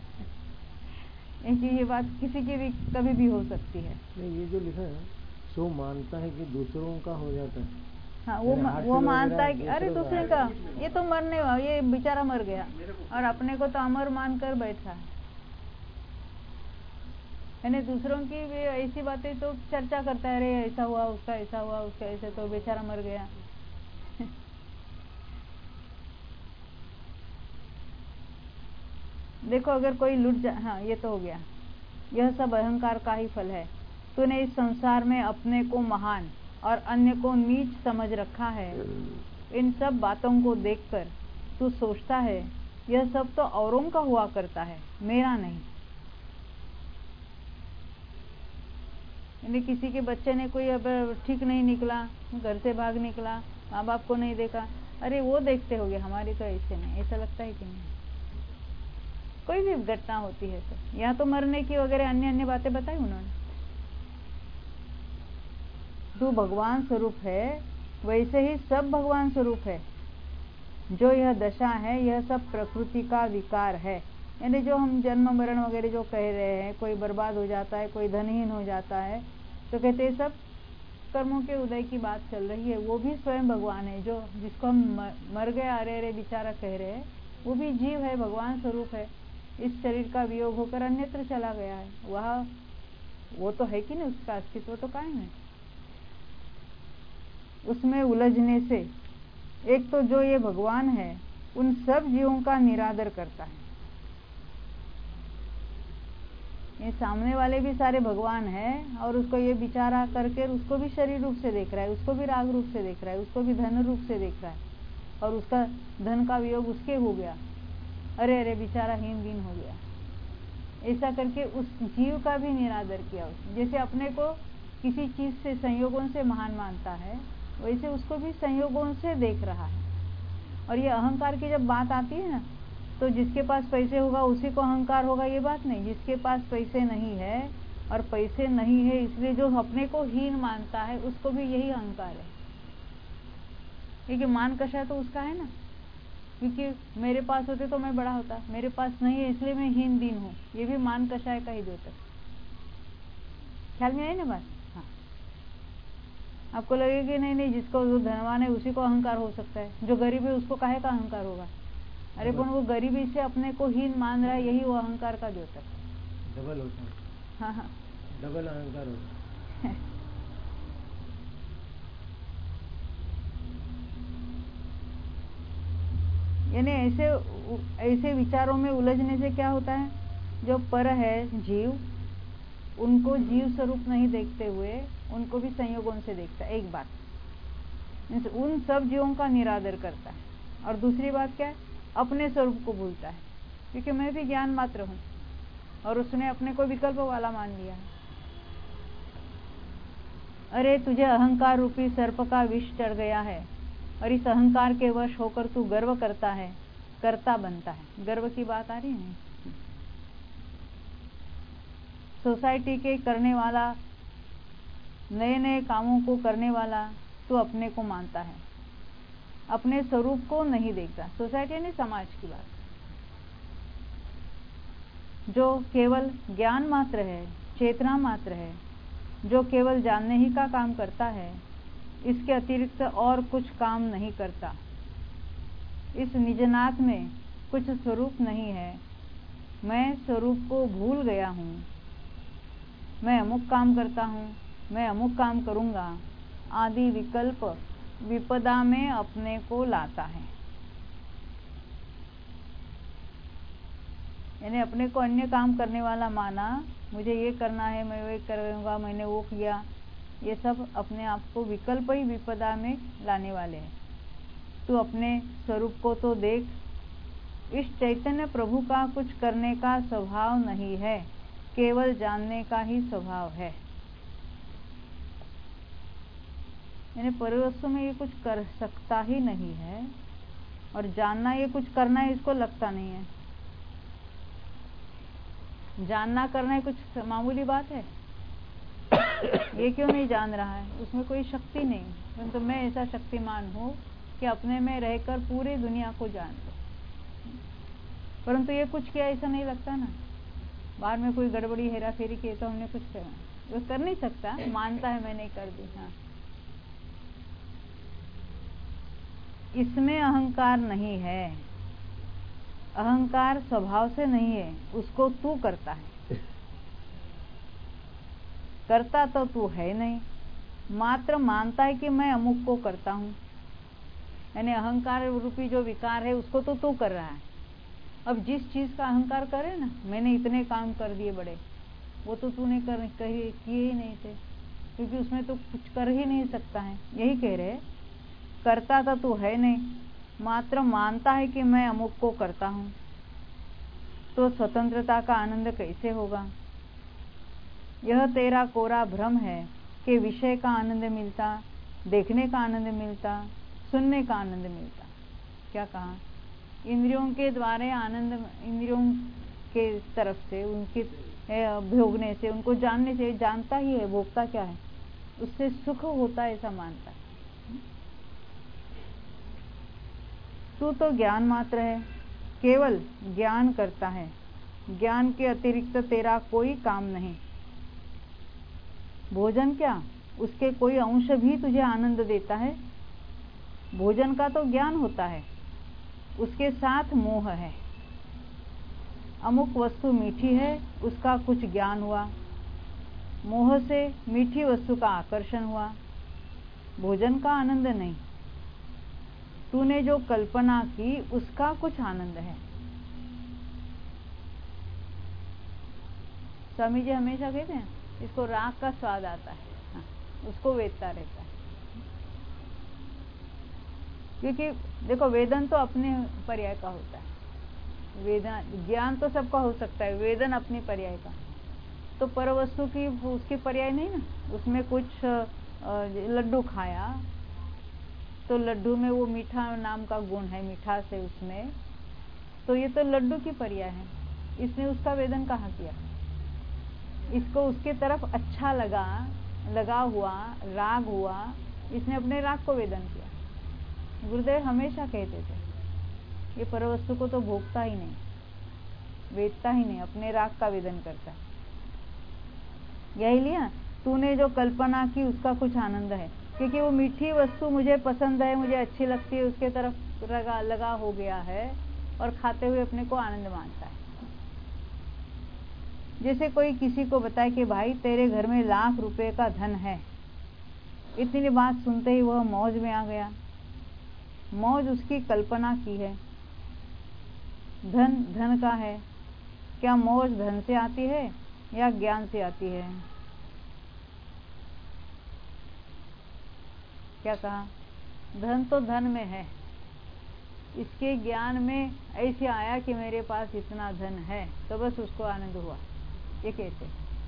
कि ये बात किसी की भी कभी भी हो सकती है। नहीं, ये जो लिखा है सो मानता है कि दूसरों का हो जाता है। हाँ, वो म, वो मानता है कि अरे दूसरे का, ये तो मरने वाला, ये बेचारा मर गया, और अपने को तो अमर मान कर बैठा है। यानी दूसरों की भी ऐसी बातें तो चर्चा करता है, अरे ऐसा हुआ उसका, ऐसा हुआ उसका, ऐसे तो बेचारा मर गया। देखो अगर कोई लुट जा, हाँ ये तो हो गया। यह सब अहंकार का ही फल है। तूने इस संसार में अपने को महान और अन्य को नीच समझ रखा है। इन सब बातों को देखकर तू सोचता है यह सब तो औरों का हुआ करता है, मेरा नहीं। यानी किसी के बच्चे ने कोई अब ठीक नहीं निकला, घर से भाग निकला, माँ बाप को नहीं देखा, अरे वो देखते होगे, हमारी तो ऐसे नहीं, ऐसा लगता है कि नहीं? कोई भी घटना होती है तो यहाँ तो मरने की वगैरह अन्य अन्य बातें बताई उन्होंने। तू भगवान स्वरूप है, वैसे ही सब भगवान स्वरूप है। जो यह दशा है यह सब प्रकृति का विकार है। यानी जो हम जन्म मरण वगैरह जो कह रहे हैं, कोई बर्बाद हो जाता है, कोई धनहीन हो जाता है, तो कहते हैं सब कर्मों के उदय की बात चल रही है। वो भी स्वयं भगवान है, जो जिसको हम मर गया अरे अरे बेचारा कह रहे हैं, वो भी जीव है, भगवान स्वरूप है। इस शरीर का वियोग होकर अन्यत्र चला गया है, वह वो तो है कि नहीं, उसका अस्तित्व तो कायम है। उसमें उलझने से एक तो जो ये भगवान है उन सब जीवों का निरादर करता है। ये सामने वाले भी सारे भगवान है, और उसको ये विचारा करके उसको भी शरीर रूप से देख रहा है, उसको भी राग रूप से देख रहा है, उसको भी धन रूप से देख रहा है, और उसका धन का वियोग उसके हो गया, अरे अरे बेचारा हीन दीन हो गया। ऐसा करके उस जीव का भी निरादर किया। जैसे अपने को किसी चीज से संयोगों से महान मानता है, वैसे उसको भी संयोगों से देख रहा है। और ये अहंकार की जब बात आती है ना, तो जिसके पास पैसे होगा उसी को अहंकार होगा, ये बात नहीं। जिसके पास पैसे नहीं है, और पैसे नहीं है इसलिए जो अपने को हीन मानता है, उसको भी यही अहंकार है। क्योंकि मान कशा तो उसका है ना, क्योंकि मेरे पास होते तो मैं बड़ा होता, मेरे पास नहीं है इसलिए मैं हीन दीन हूँ, ये भी मान कषाय का ही द्योतक। ख्याल में आई ना बात? हाँ, आपको लगेगा कि नहीं नहीं जिसको जो धनवान है उसी को अहंकार हो सकता है, जो गरीब है उसको काहे का अहंकार होगा? अरे पर वो गरीबी से अपने को हीन मान रहा है, यही वो अहंकार का द्योतक। डबल होता है। हाँ हाँ, डबल अहंकार होता है। यानी ऐसे ऐसे विचारों में उलझने से क्या होता है, जो पर है जीव, उनको जीव स्वरूप नहीं देखते हुए उनको भी संयोगों से देखता है। एक बात, उन सब जीवों का निरादर करता है। और दूसरी बात क्या है, अपने स्वरूप को भूलता है, क्योंकि मैं भी ज्ञान मात्र हूँ, और उसने अपने को विकल्प वाला मान लिया है। अरे तुझे अहंकार रूपी सर्प का विष चढ़ गया है, और इस अहंकार के वश होकर तू गर्व करता है, कर्ता बनता है। गर्व की बात आ रही है। सोसाइटी के करने वाला, नए नए कामों को करने वाला तू अपने को मानता है, अपने स्वरूप को नहीं देखता। सोसाइटी ने समाज की बात, जो केवल ज्ञान मात्र है, चेतना मात्र है, जो केवल जानने ही का काम करता है, इसके अतिरिक्त और कुछ काम नहीं करता। इस निजनाथ में कुछ स्वरूप नहीं है। मैं स्वरूप को भूल गया हूँ, मैं अमुक काम करता हूँ, मैं अमुक काम करूँगा आदि विकल्प विपदा में अपने को लाता है। यानी अपने को अन्य काम करने वाला माना, मुझे ये करना है, मैं वो करूँगा, मैंने वो किया, ये सब अपने आप को विकल्प ही विपदा में लाने वाले हैं। तू अपने स्वरूप को तो देख। इस चैतन्य प्रभु का कुछ करने का स्वभाव नहीं है, केवल जानने का ही स्वभाव है। यानी परिवस्तु में ये कुछ कर सकता ही नहीं है, और जानना ये कुछ करना है इसको लगता नहीं है। जानना करना है कुछ मामूली बात है। ये क्यों नहीं जान रहा है, उसमें कोई शक्ति नहीं, परंतु मैं ऐसा शक्तिमान हूँ कि अपने में रहकर पूरी दुनिया को जान लो, परंतु ये कुछ किया ऐसा नहीं लगता ना। बाहर में कोई गड़बड़ी हेरा फेरी की तो हमने कुछ करा, वो कर नहीं सकता, मानता है मैंने कर दी। हाँ, इसमें अहंकार नहीं है, अहंकार स्वभाव से नहीं है, उसको तू करता है। करता तो तू है नहीं, मात्र मानता है कि मैं अमुक को करता हूं। यानी अहंकार रूपी जो विकार है उसको तो तू कर रहा है। अब जिस चीज का अहंकार करे ना, मैंने इतने काम कर दिए बड़े, वो तो तूने कर किए ही नहीं थे, क्योंकि उसमें तो कुछ कर ही नहीं सकता है। यही कह रहे, करता तो तू है नहीं, मात्र मानता है कि मैं अमुक को करता हूं, तो स्वतंत्रता का आनंद कैसे होगा? यह तेरा कोरा भ्रम है कि विषय का आनंद मिलता, देखने का आनंद मिलता, सुनने का आनंद मिलता। क्या कहा? इंद्रियों के द्वारा आनंद, इंद्रियों के तरफ से उनके भोगने से, उनको जानने से, जानता ही है भोगता क्या है, उससे सुख होता है ऐसा मानता है। तू तो ज्ञान मात्र है, केवल ज्ञान करता है, ज्ञान के अतिरिक्त तेरा कोई काम नहीं। भोजन क्या, उसके कोई अंश भी तुझे आनंद देता है? भोजन का तो ज्ञान होता है, उसके साथ मोह है। अमुक वस्तु मीठी है, उसका कुछ ज्ञान हुआ, मोह से मीठी वस्तु का आकर्षण हुआ, भोजन का आनंद नहीं। तूने जो कल्पना की उसका कुछ आनंद है। स्वामी जी हमेशा कहते हैं इसको राग का स्वाद आता है, हाँ, उसको वेदता रहता है। क्योंकि देखो वेदन तो अपने पर्याय का होता है, वेदन ज्ञान तो सबका हो सकता है, वेदन अपनी पर्याय का। तो पर वस्तु की उसकी पर्याय नहीं ना, उसमें कुछ लड्डू खाया तो लड्डू में वो मीठा नाम का गुण है, मिठास है उसमें, तो ये तो लड्डू की पर्याय है, इसने उसका वेदन कहाँ किया? इसको उसके तरफ अच्छा लगा, लगा हुआ, राग हुआ, इसने अपने राग को वेदन किया। गुरुदेव हमेशा कहते थे ये परवस्तु को तो भोगता ही नहीं, वेदता ही नहीं, अपने राग का वेदन करता है। यही लिया, तूने जो कल्पना की उसका कुछ आनंद है, क्योंकि वो मीठी वस्तु मुझे पसंद है, मुझे अच्छी लगती है, उसके तरफ लगा लगा हो गया है और खाते हुए अपने को आनंद मानता है। जैसे कोई किसी को बताए कि भाई तेरे घर में लाख रुपए का धन है, इतनी बात सुनते ही वह मौज में आ गया। मौज उसकी कल्पना की है, धन धन का है। क्या मौज धन से आती है या ज्ञान से आती है? क्या कहा? धन तो धन में है, इसके ज्ञान में ऐसे आया कि मेरे पास इतना धन है तो बस उसको आनंद हुआ। ये कैसे?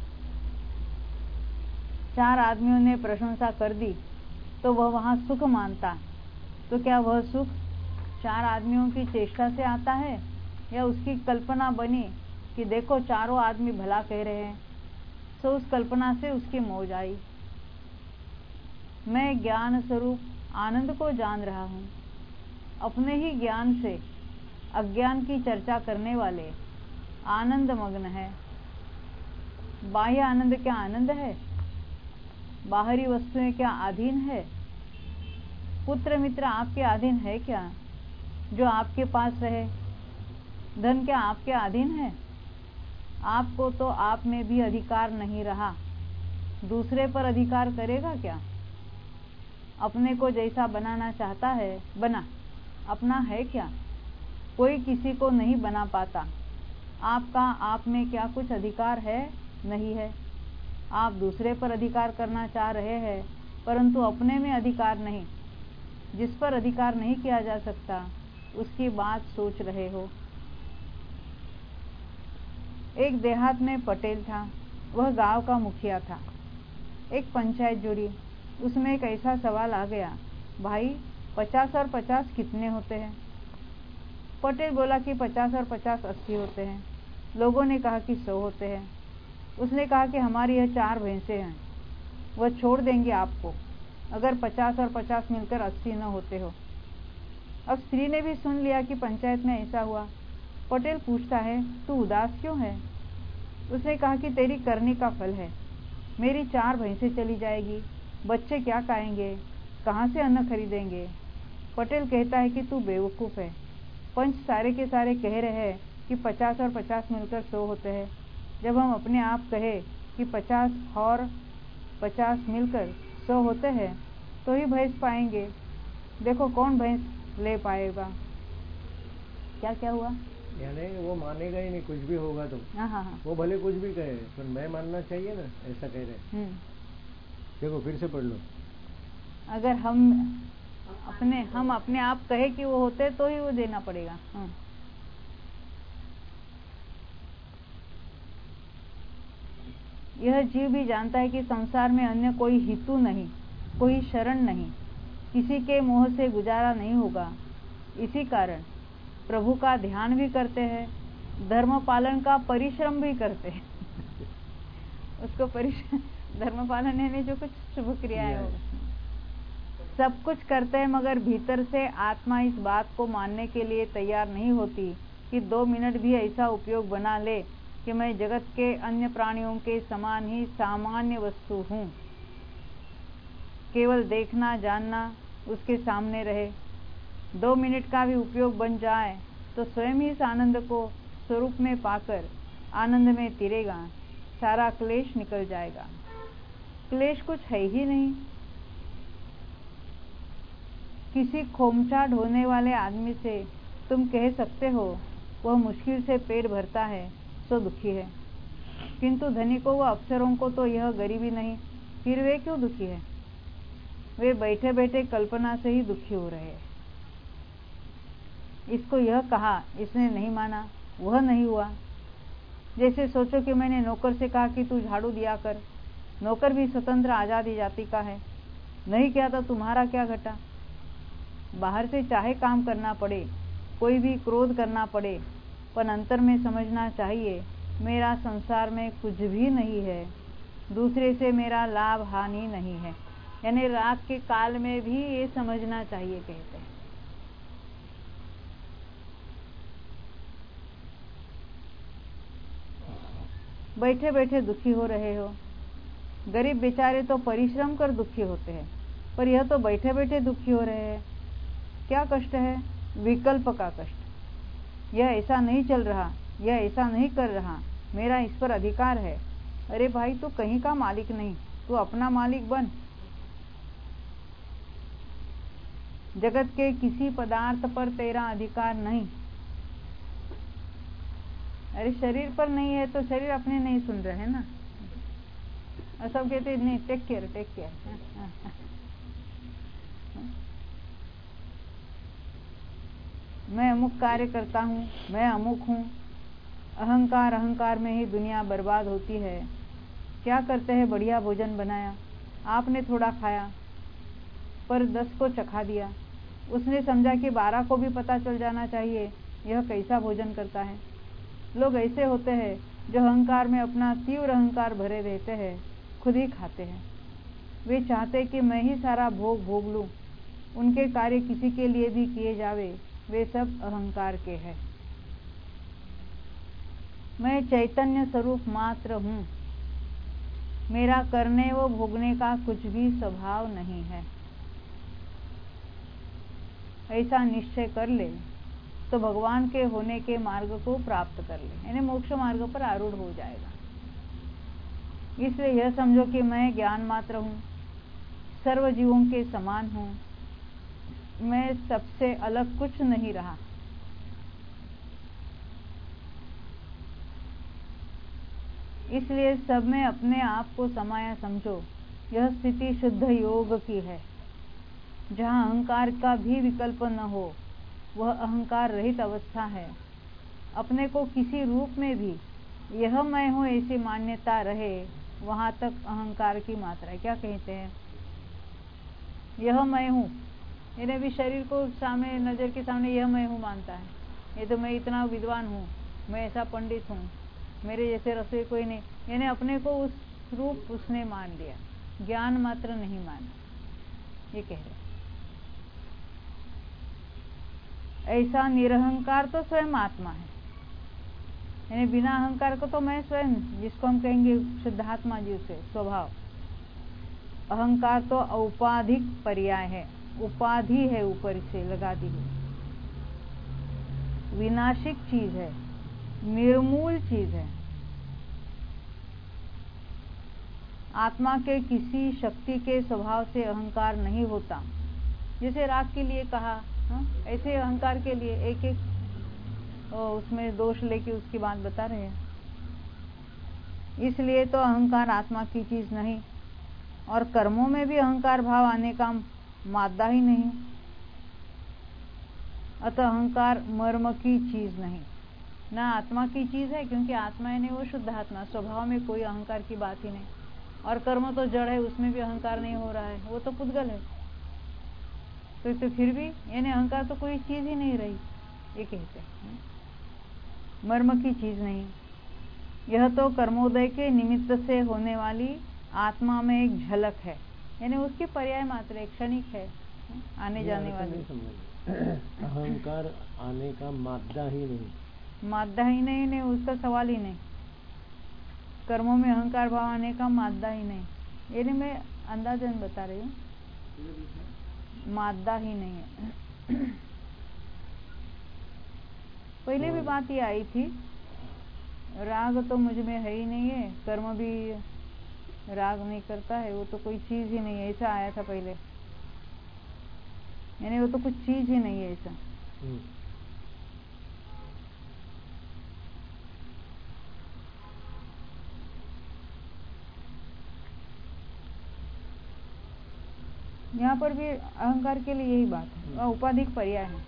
चार आदमियों ने प्रशंसा कर दी तो वह वहां सुख मानता, तो क्या वह सुख चार आदमियों की चेष्टा से आता है या उसकी कल्पना बनी कि देखो चारों आदमी भला कह रहे हैं, तो उस कल्पना से उसकी मौज आई। मैं ज्ञान स्वरूप आनंद को जान रहा हूं, अपने ही ज्ञान से अज्ञान की चर्चा करने वाले आनंद मग्न है। बाह्य आनंद क्या आनंद है? बाहरी वस्तुएं क्या अधीन है? पुत्र मित्र आपके अधीन है क्या जो आपके पास रहे? धन क्या आपके अधीन है? आपको तो आप में भी अधिकार नहीं रहा, दूसरे पर अधिकार करेगा क्या? अपने को जैसा बनाना चाहता है बना, अपना है क्या? कोई किसी को नहीं बना पाता। आपका आप में क्या कुछ अधिकार है? नहीं है। आप दूसरे पर अधिकार करना चाह रहे हैं, परंतु अपने में अधिकार नहीं। जिस पर अधिकार नहीं किया जा सकता उसकी बात सोच रहे हो। एक देहात में पटेल था, वह गांव का मुखिया था। एक पंचायत जुड़ी, उसमें एक ऐसा सवाल आ गया, भाई पचास और पचास कितने होते हैं? पटेल बोला कि पचास और पचास अस्सी होते हैं। लोगों ने कहा कि सौ होते हैं। उसने कहा कि हमारी यह चार भैंसे हैं, वह छोड़ देंगे आपको अगर पचास और पचास मिलकर अस्सी न होते हो। अब स्त्री ने भी सुन लिया कि पंचायत में ऐसा हुआ। पटेल पूछता है, तू उदास क्यों है? उसने कहा कि तेरी करनी का फल है। मेरी चार भैंसें चली जाएगी, बच्चे क्या खाएंगे, कहाँ से अन्न खरीदेंगे? पटेल कहता है कि तू बेवकूफ़ है। पंच सारे के सारे कह रहे हैं कि पचास और पचास मिलकर सौ होते हैं। जब हम अपने आप कहे कि पचास और पचास मिलकर सौ होते हैं तो ही भैंस पाएंगे। देखो कौन भैंस ले पाएगा। क्या क्या हुआ? यानी वो मानेगा ही नहीं, कुछ भी होगा तो। हाँ हाँ हाँ। वो भले कुछ भी कहे पर मैं मानना चाहिए ना, ऐसा कह रहे। देखो फिर से पढ़ लो। अगर हम अपने हम अपने आप कहे कि वो होते तो ही वो देना पड़ेगा। हाँ। यह जीव भी जानता है कि संसार में अन्य कोई हितु नहीं, कोई शरण नहीं, किसी के मोह से गुजारा नहीं होगा। इसी कारण प्रभु का ध्यान भी करते हैं, धर्म पालन का परिश्रम भी करते हैं। उसको परिश्रम, धर्म पालन यानी जो कुछ शुभ क्रियाएं हो, सब कुछ करते हैं, मगर भीतर से आत्मा इस बात को मानने के लिए तैयार नहीं होती कि दो मिनट भी ऐसा उपयोग बना ले कि मैं जगत के अन्य प्राणियों के समान ही सामान्य वस्तु हूँ। केवल देखना जानना उसके सामने रहे। दो मिनट का भी उपयोग बन जाए तो स्वयं ही इस आनंद को स्वरूप में पाकर आनंद में तिरेगा, सारा क्लेश निकल जाएगा। क्लेश कुछ है ही नहीं। किसी खोमचा ढोने वाले आदमी से तुम कह सकते हो वह मुश्किल से पेट भरता है सो दुखी है, किंतु धनिकों व अफसरों को तो यह गरीबी नहीं, फिर वे क्यों दुखी है? वे बैठे बैठे कल्पना से ही दुखी हो रहे हैं। इसको यह कहा, इसने नहीं माना, वह नहीं हुआ। जैसे सोचो कि मैंने नौकर से कहा कि तू झाड़ू दिया कर। नौकर भी स्वतंत्र आजादी जाति का है, नहीं किया तो तुम्हारा क्या घटा? बाहर से चाहे काम करना पड़े, कोई भी क्रोध करना पड़े, पर अंतर में समझना चाहिए मेरा संसार में कुछ भी नहीं है, दूसरे से मेरा लाभ हानि नहीं है। यानी रात के काल में भी ये समझना चाहिए, कहते हैं। बैठे बैठे दुखी हो रहे हो। गरीब बेचारे तो परिश्रम कर दुखी होते हैं, पर यह तो बैठे बैठे दुखी हो रहे हैं। क्या कष्ट है? विकल्प का कष्ट। यह ऐसा नहीं चल रहा, यह ऐसा नहीं कर रहा, मेरा इस पर अधिकार है। अरे भाई, तू कहीं का मालिक नहीं, तू अपना मालिक बन। जगत के किसी पदार्थ पर तेरा अधिकार नहीं। अरे शरीर पर नहीं है तो शरीर अपने नहीं सुन रहे हैं ना। और सब कहते नहीं, टेक केयर टेक केयर। मैं अमुक कार्य करता हूँ, मैं अमुक हूँ। अहंकार अहंकार में ही दुनिया बर्बाद होती है। क्या करते हैं? बढ़िया भोजन बनाया, आपने थोड़ा खाया, पर दस को चखा दिया। उसने समझा कि बारह को भी पता चल जाना चाहिए यह कैसा भोजन करता है। लोग ऐसे होते हैं जो अहंकार में अपना तीव्र अहंकार भरे रहते हैं, खुद ही खाते हैं। वे चाहते कि मैं ही सारा भोग भोग लूं, उनके कार्य किसी के लिए भी किए जावे, वे सब अहंकार के हैं। मैं चैतन्य स्वरूप मात्र हूँ, मेरा करने व भोगने का कुछ भी स्वभाव नहीं है। ऐसा निश्चय कर ले तो भगवान के होने के मार्ग को प्राप्त कर ले, यानी मोक्ष मार्ग पर आरूढ़ हो जाएगा। इसलिए यह समझो कि मैं ज्ञान मात्र हूँ, सर्व जीवों के समान हूँ, मैं सबसे अलग कुछ नहीं रहा। इसलिए सब में अपने आप को समाया समझो। यह स्थिति शुद्ध योग की है, जहाँ अहंकार का भी विकल्प न हो। वह अहंकार रहित अवस्था है। अपने को किसी रूप में भी यह मैं हूँ ऐसी मान्यता रहे, वहाँ तक अहंकार की मात्रा। क्या कहते हैं? यह मैं हूँ, यानी भी शरीर को सामने, नजर के सामने यह मैं हूँ मानता है। ये तो मैं इतना विद्वान हूँ, मैं ऐसा पंडित हूँ, मेरे जैसे रसोई कोई नहीं। यानी अपने को उस रूप उसने मान लिया, ज्ञान मात्र नहीं माना, ये कह रहे। ऐसा निरहंकार तो स्वयं आत्मा है, यानी बिना अहंकार को तो मैं स्वयं, जिसको हम कहेंगे शुद्धात्मा जी, उसे स्वभाव। अहंकार तो औपाधिक पर्याय है, उपाधि है ऊपर से लगा दी है, विनाशिक चीज है, निर्मूल चीज है। आत्मा के किसी शक्ति के स्वभाव से अहंकार नहीं होता। जैसे राग के लिए कहा, हा? ऐसे अहंकार के लिए एक एक उसमें दोष लेके उसकी बात बता रहे हैं। इसलिए तो अहंकार आत्मा की चीज नहीं, और कर्मों में भी अहंकार भाव आने का मादा ही नहीं। अतः अहंकार मर्म की चीज नहीं, ना आत्मा की चीज है, क्योंकि आत्मा यानी वो शुद्ध आत्मा, स्वभाव में कोई अहंकार की बात ही नहीं। और कर्म तो जड़ है, उसमें भी अहंकार नहीं हो रहा है, वो तो पुद्गल है। तो, तो फिर भी यानी अहंकार तो कोई चीज ही नहीं रही, ये कहते हैं, मर्म की चीज नहीं। यह तो कर्मोदय के निमित्त से होने वाली आत्मा में एक झलक है, यानी उसकी पर्याय मात्र एक क्षणिक है, आने जाने वाली। अहंकार आने का मादा ही नहीं, मादा ही नहीं, नहीं उसका सवाल ही नहीं। कर्मों में अहंकार भाव आने का मादा ही नहीं, यानी मैं अंदाजन बता रही हूँ, मादा ही नहीं है। पहले भी बात ये आई थी, राग तो मुझ में है ही नहीं है, कर्म भी राग नहीं करता है, वो तो कोई चीज ही नहीं है, ऐसा आया था पहले, यानी वो तो कुछ चीज ही नहीं है ऐसा। यहाँ पर भी अहंकार के लिए यही बात है, वह उपाधिक पर्याय है।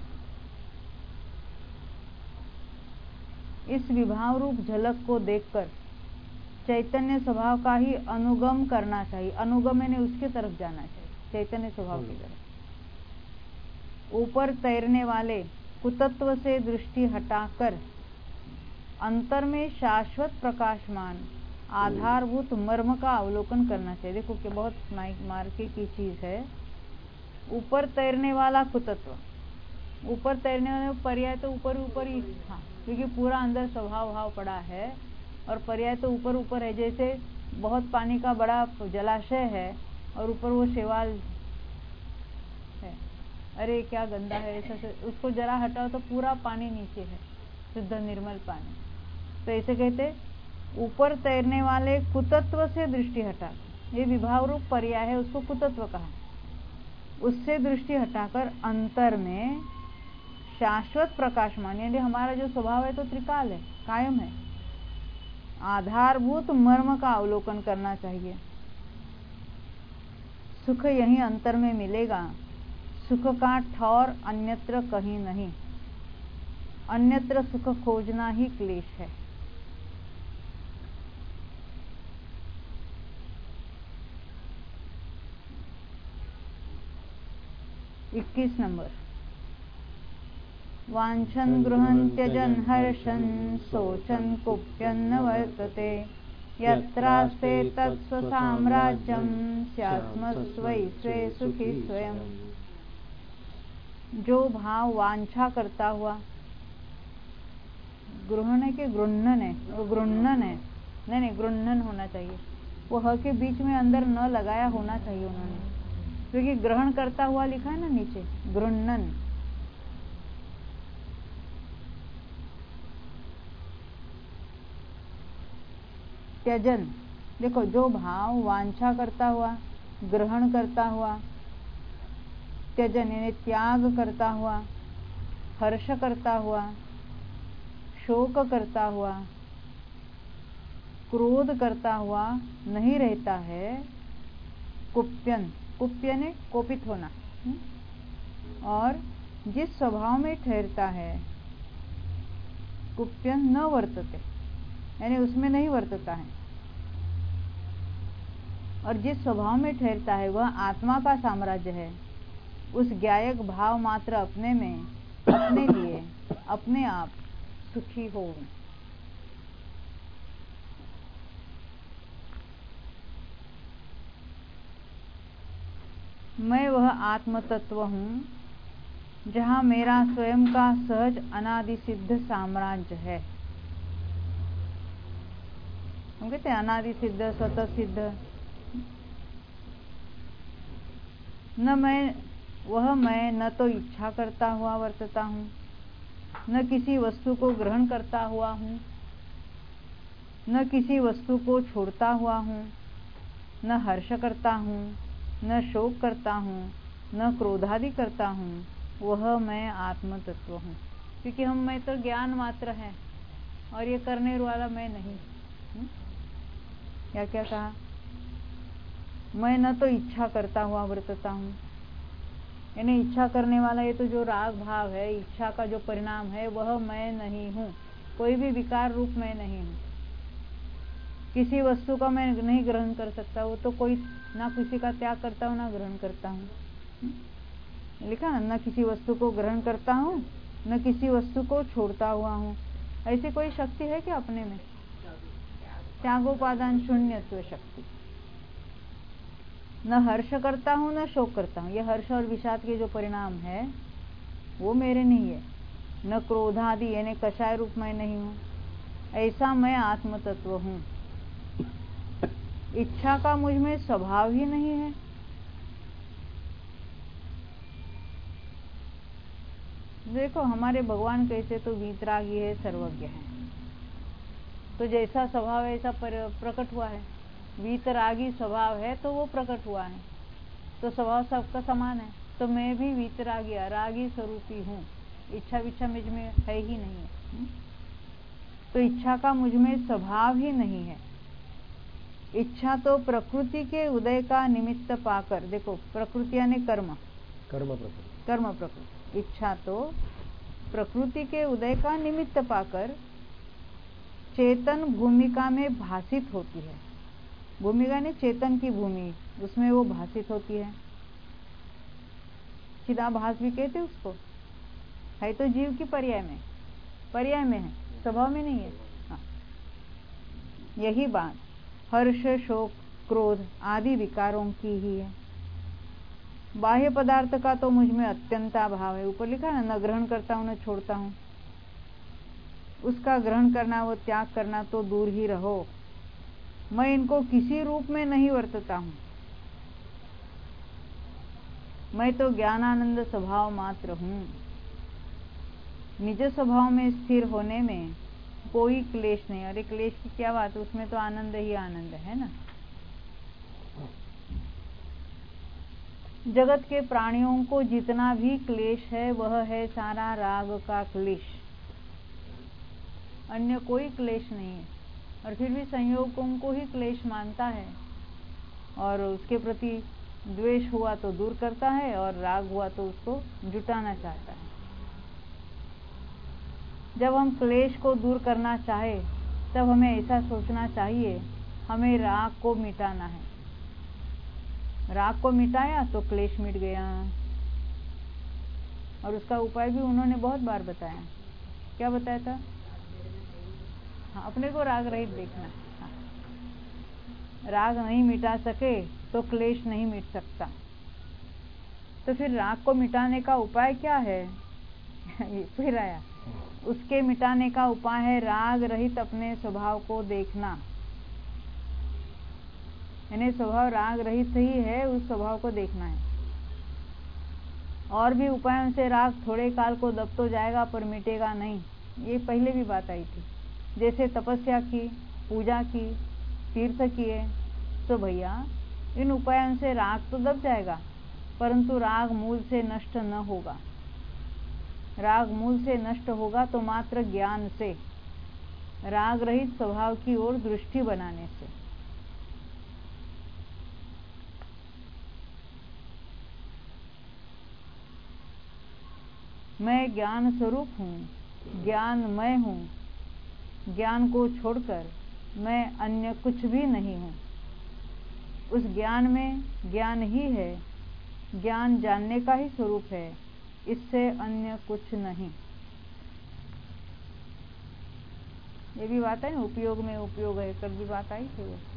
इस विभाव रूप झलक को देखकर चैतन्य स्वभाव का ही अनुगम करना चाहिए। अनुगम यानी उसके तरफ जाना चाहिए, चैतन्य स्वभाव की तरफ। ऊपर तैरने वाले कुतत्व से दृष्टि हटाकर अंतर में शाश्वत प्रकाशमान आधारभूत मर्म का अवलोकन करना चाहिए। देखो कि बहुत मार्के की चीज है, ऊपर तैरने वाला कुतत्व, ऊपर तैरने वाला पर्याय तो ऊपर ऊपर ही, हाँ, क्योंकि पूरा अंदर स्वभाव भाव पड़ा है, और पर्याय तो ऊपर ऊपर है। जैसे बहुत पानी का बड़ा जलाशय है और ऊपर वो शैवाल है, अरे क्या गंदा है, ऐसा से उसको जरा हटाओ तो पूरा पानी नीचे है, शुद्ध निर्मल पानी। तो ऐसे कहते ऊपर तैरने वाले कुतत्व से दृष्टि हटा, ये विभाव रूप पर्याय है, उसको कुतत्व कहा। उससे दृष्टि हटाकर अंतर में शाश्वत प्रकाशमान, यानी हमारा जो स्वभाव है तो त्रिकाल है, कायम है, आधारभूत मर्म का अवलोकन करना चाहिए। सुख यही अंतर में मिलेगा, सुख का ठौर अन्यत्र कहीं नहीं, अन्यत्र सुख खोजना ही क्लेश है। इक्कीस नंबर। वांछन गृहं त्यजन हर्षन शोचन कुप्यन न वर्तते, यत्रास्ते तत्स्वसाम्राज्यं स्यात्मस्वै स्वे सुखी स्वयं। जो भाव वांछा करता हुआ, गृहण है कि गृहणन है, वो गृहणन है, नहीं नहीं गृहणन होना चाहिए, वो ह के बीच में अंदर न लगाया होना चाहिए उन्होंने, क्योंकि ग्रहण करता हुआ लिखा है ना नीचे, गृहणन। त्यजन, देखो जो भाव वांछा करता हुआ, ग्रहण करता हुआ, त्यजन यानी त्याग करता हुआ, हर्ष करता हुआ, शोक करता हुआ, क्रोध करता हुआ नहीं रहता है, कुप्यन, कुप्य ने कोपित होना, और जिस स्वभाव में ठहरता है, कुप्यन न वर्तते यानी उसमें नहीं वर्तता है, और जिस स्वभाव में ठहरता है वह आत्मा का साम्राज्य है। उस ज्ञायक भाव मात्र अपने में, अपने लिए, अपने आप सुखी हो। मैं वह आत्म तत्व हूँ जहाँ मेरा स्वयं का सहज अनादि सिद्ध साम्राज्य है। हम कहते हैं अनादि सिद्ध, स्वतः सिद्ध। न मैं वह मैं न तो इच्छा करता हुआ वर्तता हूँ, न किसी वस्तु को ग्रहण करता हुआ हूँ, न किसी वस्तु को छोड़ता हुआ हूँ, न हर्ष करता हूँ, न शोक करता हूँ, न क्रोधादि करता हूँ। वह मैं आत्म तत्व हूँ। क्योंकि हम मैं तो ज्ञान मात्र है और ये करने वाला मैं नहीं। हुँ? या क्या कहा? मैं न तो इच्छा करता हुआ वर्तता हूँ, यानी इच्छा करने वाला ये तो जो राग भाव है, इच्छा का जो परिणाम है, वह मैं नहीं हूँ। कोई भी विकार रूप मैं नहीं हूँ। किसी वस्तु का मैं नहीं ग्रहण कर सकता, वो तो कोई ना किसी का त्याग करता हूँ ना ग्रहण करता हूँ। लिखा ना, न किसी वस्तु को ग्रहण करता हूँ, न किसी वस्तु को छोड़ता हुआ हूँ। ऐसी कोई शक्ति है क्या अपने में? त्यागोपादान शून्यत्व शक्ति। न हर्ष करता हूँ न शोक करता हूँ। ये हर्ष और विषाद के जो परिणाम है वो मेरे नहीं है। न क्रोधादि यानी कषाय रूप मैं नहीं हूँ। ऐसा मैं आत्म तत्व हूँ। इच्छा का मुझ में स्वभाव ही नहीं है। देखो हमारे भगवान कैसे तो वीतरागी है, सर्वज्ञ है, तो जैसा स्वभाव है ऐसा प्रकट हुआ है। वीतरागी स्वभाव है तो वो प्रकट हुआ है, तो स्वभाव सबका समान है। तो मैं भी वीतरागी अरागी स्वरूपी हूँ। इच्छा विच्छा मुझ में है ही नहीं है। तो इच्छा का मुझ में स्वभाव ही नहीं है। इच्छा तो प्रकृति के उदय का निमित्त पाकर, देखो प्रकृति यानी कर्म, कर्म प्रकृति, कर्म प्रकृति। इच्छा तो प्रकृति के उदय का निमित्त पाकर चेतन भूमिका में भासित होती है। भूमिका ने चेतन की भूमि, उसमें वो भासित होती है। चिदाभास भी कहते उसको। है तो जीव की पर्याय में, पर्याय में है, स्वभाव में नहीं है। हाँ। यही बात हर्ष शोक क्रोध आदि विकारों की ही है। बाह्य पदार्थ का तो मुझ में अत्यंत अभाव है। ऊपर लिखा है ना, न ग्रहण करता हूँ न छोड़ता हूँ। उसका ग्रहण करना वो त्याग करना तो दूर ही रहो। मैं इनको किसी रूप में नहीं वर्तता हूँ। मैं तो ज्ञानानंद स्वभाव मात्र हूँ। निज स्वभाव में स्थिर होने में कोई क्लेश नहीं। अरे क्लेश की क्या बात है, उसमें तो आनंद ही आनंद है ना। जगत के प्राणियों को जितना भी क्लेश है वह है सारा राग का क्लेश, अन्य कोई क्लेश नहीं है। और फिर भी संयोगों को ही क्लेश मानता है और उसके प्रति द्वेष हुआ तो दूर करता है और राग हुआ तो उसको जुटाना चाहता है। जब हम क्लेश को दूर करना चाहे तब हमें ऐसा सोचना चाहिए, हमें राग को मिटाना है। राग को मिटाया तो क्लेश मिट गया। और उसका उपाय भी उन्होंने बहुत बार बताया। क्या बताया था? हाँ, अपने को राग रहित देखना। हाँ। राग नहीं मिटा सके तो क्लेश नहीं मिट सकता। तो फिर राग को मिटाने का उपाय क्या है? फिर आया, उसके मिटाने का उपाय है राग रहित अपने स्वभाव को देखना। यानी स्वभाव राग रहित ही है, उस स्वभाव को देखना है। और भी उपायों से राग थोड़े काल को दब तो जाएगा पर मिटेगा नहीं। ये पहले भी बात आई थी। जैसे तपस्या की, पूजा की, तीर्थ किए, तो भैया इन उपायों से राग तो दब जाएगा परंतु राग मूल से नष्ट न होगा। राग मूल से नष्ट होगा तो मात्र ज्ञान से, राग रहित स्वभाव की ओर दृष्टि बनाने से। मैं ज्ञान स्वरूप हूँ, ज्ञानमय हूँ। ज्ञान को छोड़कर मैं अन्य कुछ भी नहीं हूँ। उस ज्ञान में ज्ञान ही है, ज्ञान जानने का ही स्वरूप है, इससे अन्य कुछ नहीं। ये भी बात है ना, उपयोग में उपयोग है, कल भी बात आई थी वो।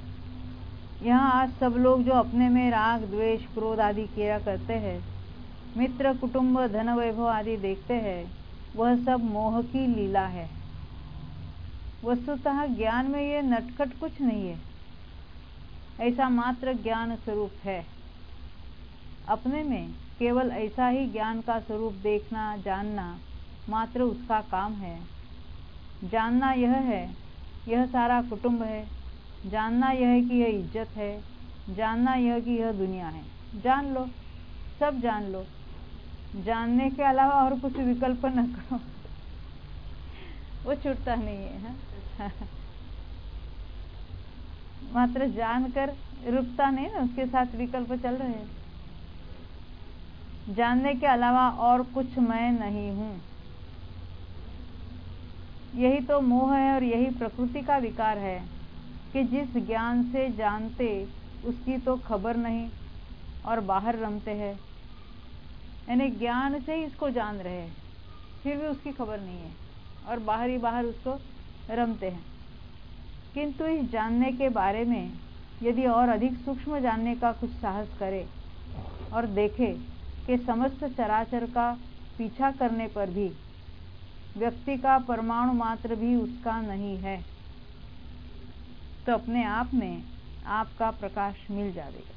यहाँ आज सब लोग जो अपने में राग द्वेष क्रोध आदि किया करते हैं, मित्र, कुटुंब, धन, वैभव आदि देखते हैं, वह सब मोह की लीला है। वस्तुतः ज्ञान में ये नटखट कुछ नहीं है, ऐसा मात्र ज्ञान स्वरूप है। अपने में केवल ऐसा ही ज्ञान का स्वरूप देखना, जानना मात्र उसका काम है। जानना यह है, यह सारा कुटुंब है। जानना यह है कि यह इज्जत है। जानना यह कि यह दुनिया है। जान लो, सब जान लो। जानने के अलावा और कुछ विकल्प न करो, वो छूटता नहीं है। हाँ? मात्र जानकर रुकता नहीं ना, उसके साथ विकल्प चल रहे हैं। जानने के अलावा और कुछ मैं नहीं हूँ, यही तो मोह है और यही प्रकृति का विकार है कि जिस ज्ञान से जानते उसकी तो खबर नहीं और बाहर रमते हैं। यानी ज्ञान से ही इसको जान रहे हैं, फिर भी उसकी खबर नहीं है और बाहर ही बाहर उसको रमते हैं। किंतु इस जानने के बारे में यदि और अधिक सूक्ष्म जानने का कुछ साहस करे और देखे कि समस्त चराचर का पीछा करने पर भी व्यक्ति का परमाणु मात्र भी उसका नहीं है, तो अपने आप में आपका प्रकाश मिल जाएगा।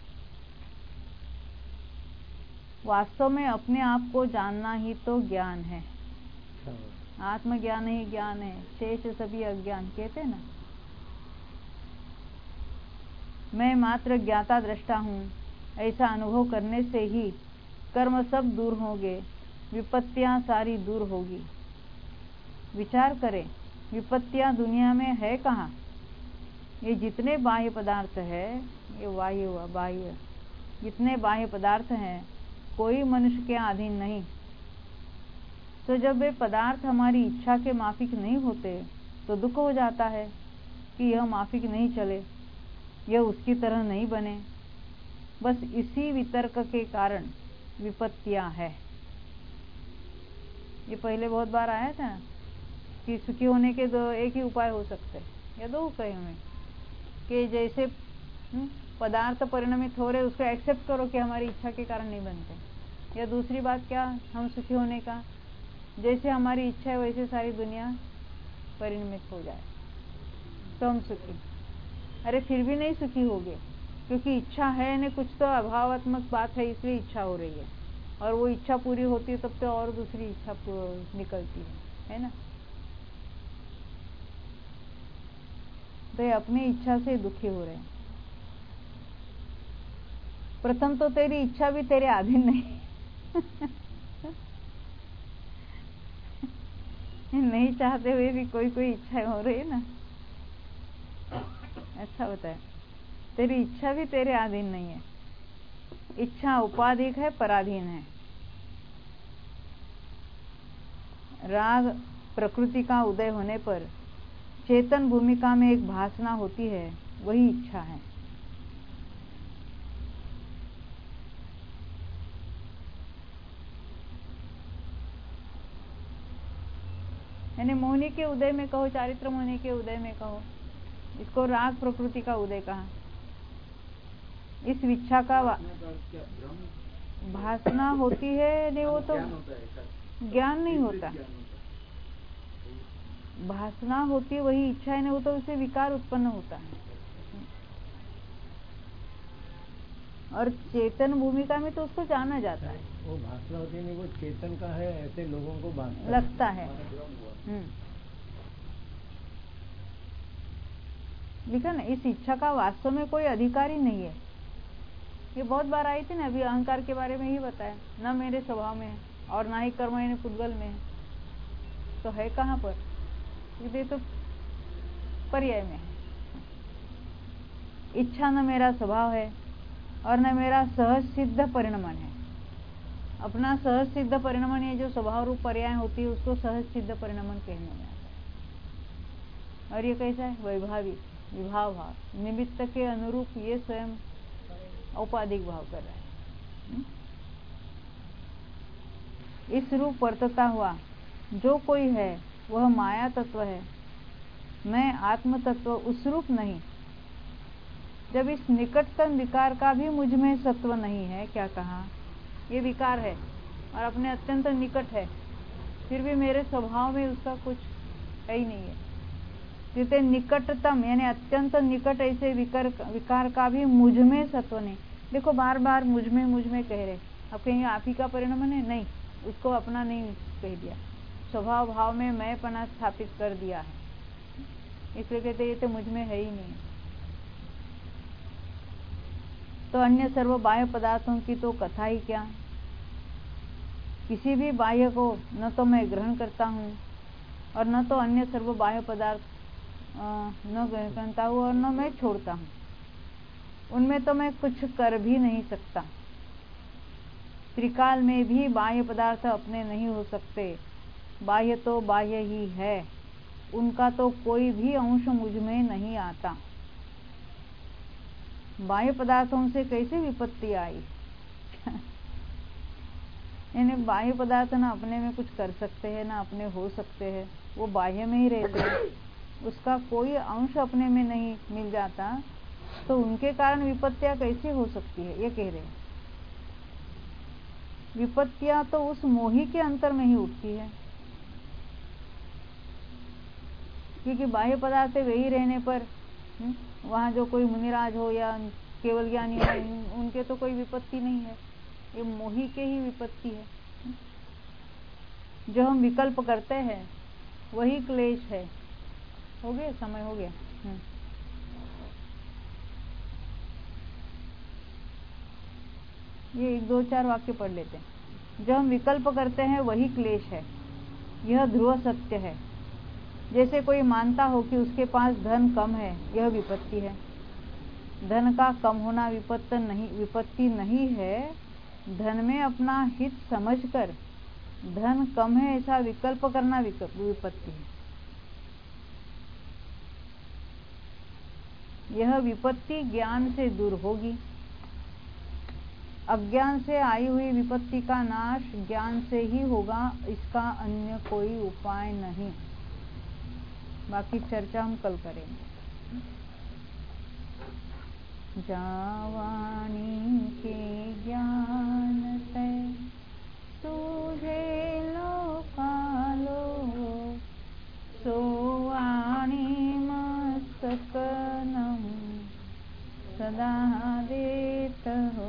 वास्तव में अपने आप को जानना ही तो ज्ञान है। आत्मज्ञान ही ज्ञान है, शेष सभी अज्ञान, कहते ना। मैं मात्र ज्ञाता दृष्टा हूँ, ऐसा अनुभव करने से ही कर्म सब दूर होंगे, विपत्तियां सारी दूर होगी। विचार करें, विपत्तियां दुनिया में है कहाँ? ये जितने बाह्य पदार्थ है, ये बाह्य हुआ बाह्य, जितने बाह्य पदार्थ हैं, कोई मनुष्य के अधीन नहीं। तो जब वे पदार्थ हमारी इच्छा के माफिक नहीं होते तो दुख हो जाता है कि यह माफिक नहीं चले, यह उसकी तरह नहीं बने। बस इसी वितर्क के कारण विपत्तियां है। ये पहले बहुत बार आया था कि सुखी होने के दो एक ही उपाय हो सकते हैं, या दो उपाय में, कि जैसे पदार्थ परिणमित हो रहे उसको एक्सेप्ट करो कि हमारी इच्छा के कारण नहीं बनते। या दूसरी बात क्या, हम सुखी होने का, जैसे हमारी इच्छा है वैसे सारी दुनिया परिणमित हो जाए तो हम सुखी। अरे फिर भी नहीं सुखी होगे, क्योंकि इच्छा है ने कुछ तो अभावात्मक बात है, इसलिए इच्छा हो रही है, और वो इच्छा पूरी होती है तब तो और दूसरी इच्छा निकलती है, है ना। तो ये अपनी इच्छा से दुखी हो रहे हैं। प्रथम तो तेरी इच्छा भी तेरे अधीन नहीं नहीं चाहते हुए भी कोई कोई इच्छा हो रही है ना। अच्छा होता है, तेरी इच्छा भी तेरे अधीन नहीं है। इच्छा उपाधिक है, पराधीन है। राग प्रकृति का उदय होने पर चेतन भूमिका में एक भासना होती है, वही इच्छा है। यानी मोहिनी के उदय में कहो, चारित्र मोहिनी के उदय में कहो, इसको राग प्रकृति का उदय कहा। इस इच्छा का भासना होती है, नहीं वो तो ज्ञान नहीं होता, भासना होती है, वही इच्छा है, नहीं वो तो उससे विकार उत्पन्न होता है। और चेतन भूमिका में तो उसको जाना जाता है। वो भासना होती है, नहीं वो चेतन का है, ऐसे लोगों को भासना लगता है। लिखा ना, इस इच्छा का वास्तव में कोई अधिकारी नहीं है। ये बहुत बार आई थी ना, अभी अहंकार के बारे में ही बताया, न मेरे स्वभाव में है और ना ही कर्म यानी पुद्गल में है, तो है कहाँ पर? ये तो पर्याय में है। इच्छा न मेरा स्वभाव है और न मेरा सहज सिद्ध परिणमन है। अपना सहज सिद्ध परिणमन, ये जो स्वभाव रूप पर्याय होती है उसको सहज सिद्ध परिणमन कहने में आता है। और ये कैसा है? वैभाविक, विभाव भाव, निमित्त के अनुरूप ये स्वयं औपाधिक भाव कर रहा है। इस रूप वर्तता हुआ जो कोई है वह माया तत्व है, मैं आत्म तत्व उस रूप नहीं। जब इस निकटतम विकार का भी मुझ में सत्व नहीं है, क्या कहा, ये विकार है और अपने अत्यंत निकट है, फिर भी मेरे स्वभाव में उसका कुछ है ही नहीं है। जितने निकटतम यानी अत्यंत निकट ऐसे विकार विकार का भी मुझ में सत्व नहीं। देखो बार बार मुझ में मुझ में कह रहे, अब कहीं आप ही का परिणाम है? नहीं, उसको अपना नहीं कह दिया, स्वभाव भाव में मैं पना स्थापित कर दिया है, इसलिए कहते ये तो मुझ में है ही नहीं। तो अन्य सर्व बाह्य पदार्थों की तो कथा ही क्या। किसी भी बाह्य को न तो मैं ग्रहण करता हूँ और न तो अन्य सर्व बाह्य पदार्थ न ग्रहण करता हूँ और न मैं छोड़ता हूँ। उनमें तो मैं कुछ कर भी नहीं सकता। त्रिकाल में भी बाह्य पदार्थ अपने नहीं हो सकते। बाह्य तो बाह्य ही है, उनका तो कोई भी अंश मुझ में नहीं आता। बाह्य पदार्थों से कैसे विपत्ति आई? यानी बाह्य पदार्थ ना अपने में कुछ कर सकते हैं ना अपने हो सकते हैं, वो बाह्य में ही रहते हैं, उसका कोई अंश अपने में नहीं मिल जाता, तो उनके कारण विपत्तियां कैसे हो सकती है, ये कह रहे हैं। विपत्तियां तो उस मोही के अंतर में ही उठती है, क्योंकि बाह्य पदार्थ वही रहने पर वहाँ जो कोई मुनिराज हो या केवल ज्ञानी हो, उनके तो कोई विपत्ति नहीं है, ये मोही के ही विपत्ति है। जो हम विकल्प करते हैं वही क्लेश है। हो गया, समय हो गया। ये एक दो चार वाक्य पढ़ लेते हैं। जो हम विकल्प करते हैं वही क्लेश है, यह ध्रुव सत्य है। जैसे कोई मानता हो कि उसके पास धन कम है, यह विपत्ति है। धन का कम होना विपत्ति नहीं विपत्ति नहीं है। धन में अपना हित समझकर धन कम है ऐसा विकल्प करना विपत्ति है। यह विपत्ति ज्ञान से दूर होगी। अज्ञान से आई हुई विपत्ति का नाश ज्ञान से ही होगा, इसका अन्य कोई उपाय नहीं। बाकी चर्चा हम कल करेंगे। जावानी के ज्ञान से तुझे लोकालो, सोवाणी मस्तकनम सदा देत हो।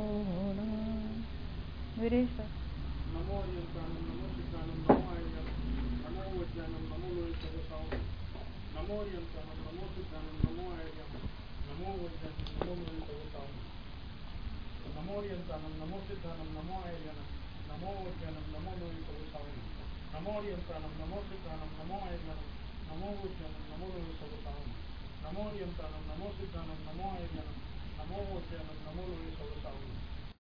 वीरेश नमो यंत्राणम नमो चित्राणम नमो आर्यम नमो वज्राणम नमो लोहितवताम नमो यंत्राणम नमो चित्राणम नमो आर्यम नमो वज्राणम नमो लोहितवताम नमो यंत्राणम नमो चित्राणम नमो आर्यम नमो वज्राणम नमो लोहितवताम नमो यंत्राणम नमो चित्राणम नमो आर्यम नमो वज्राणम नमो लोहितवताम नमो यंत्राणम नमो चित्राणम नमो आर्यम नमो वज्राणम नमो लोहितवताम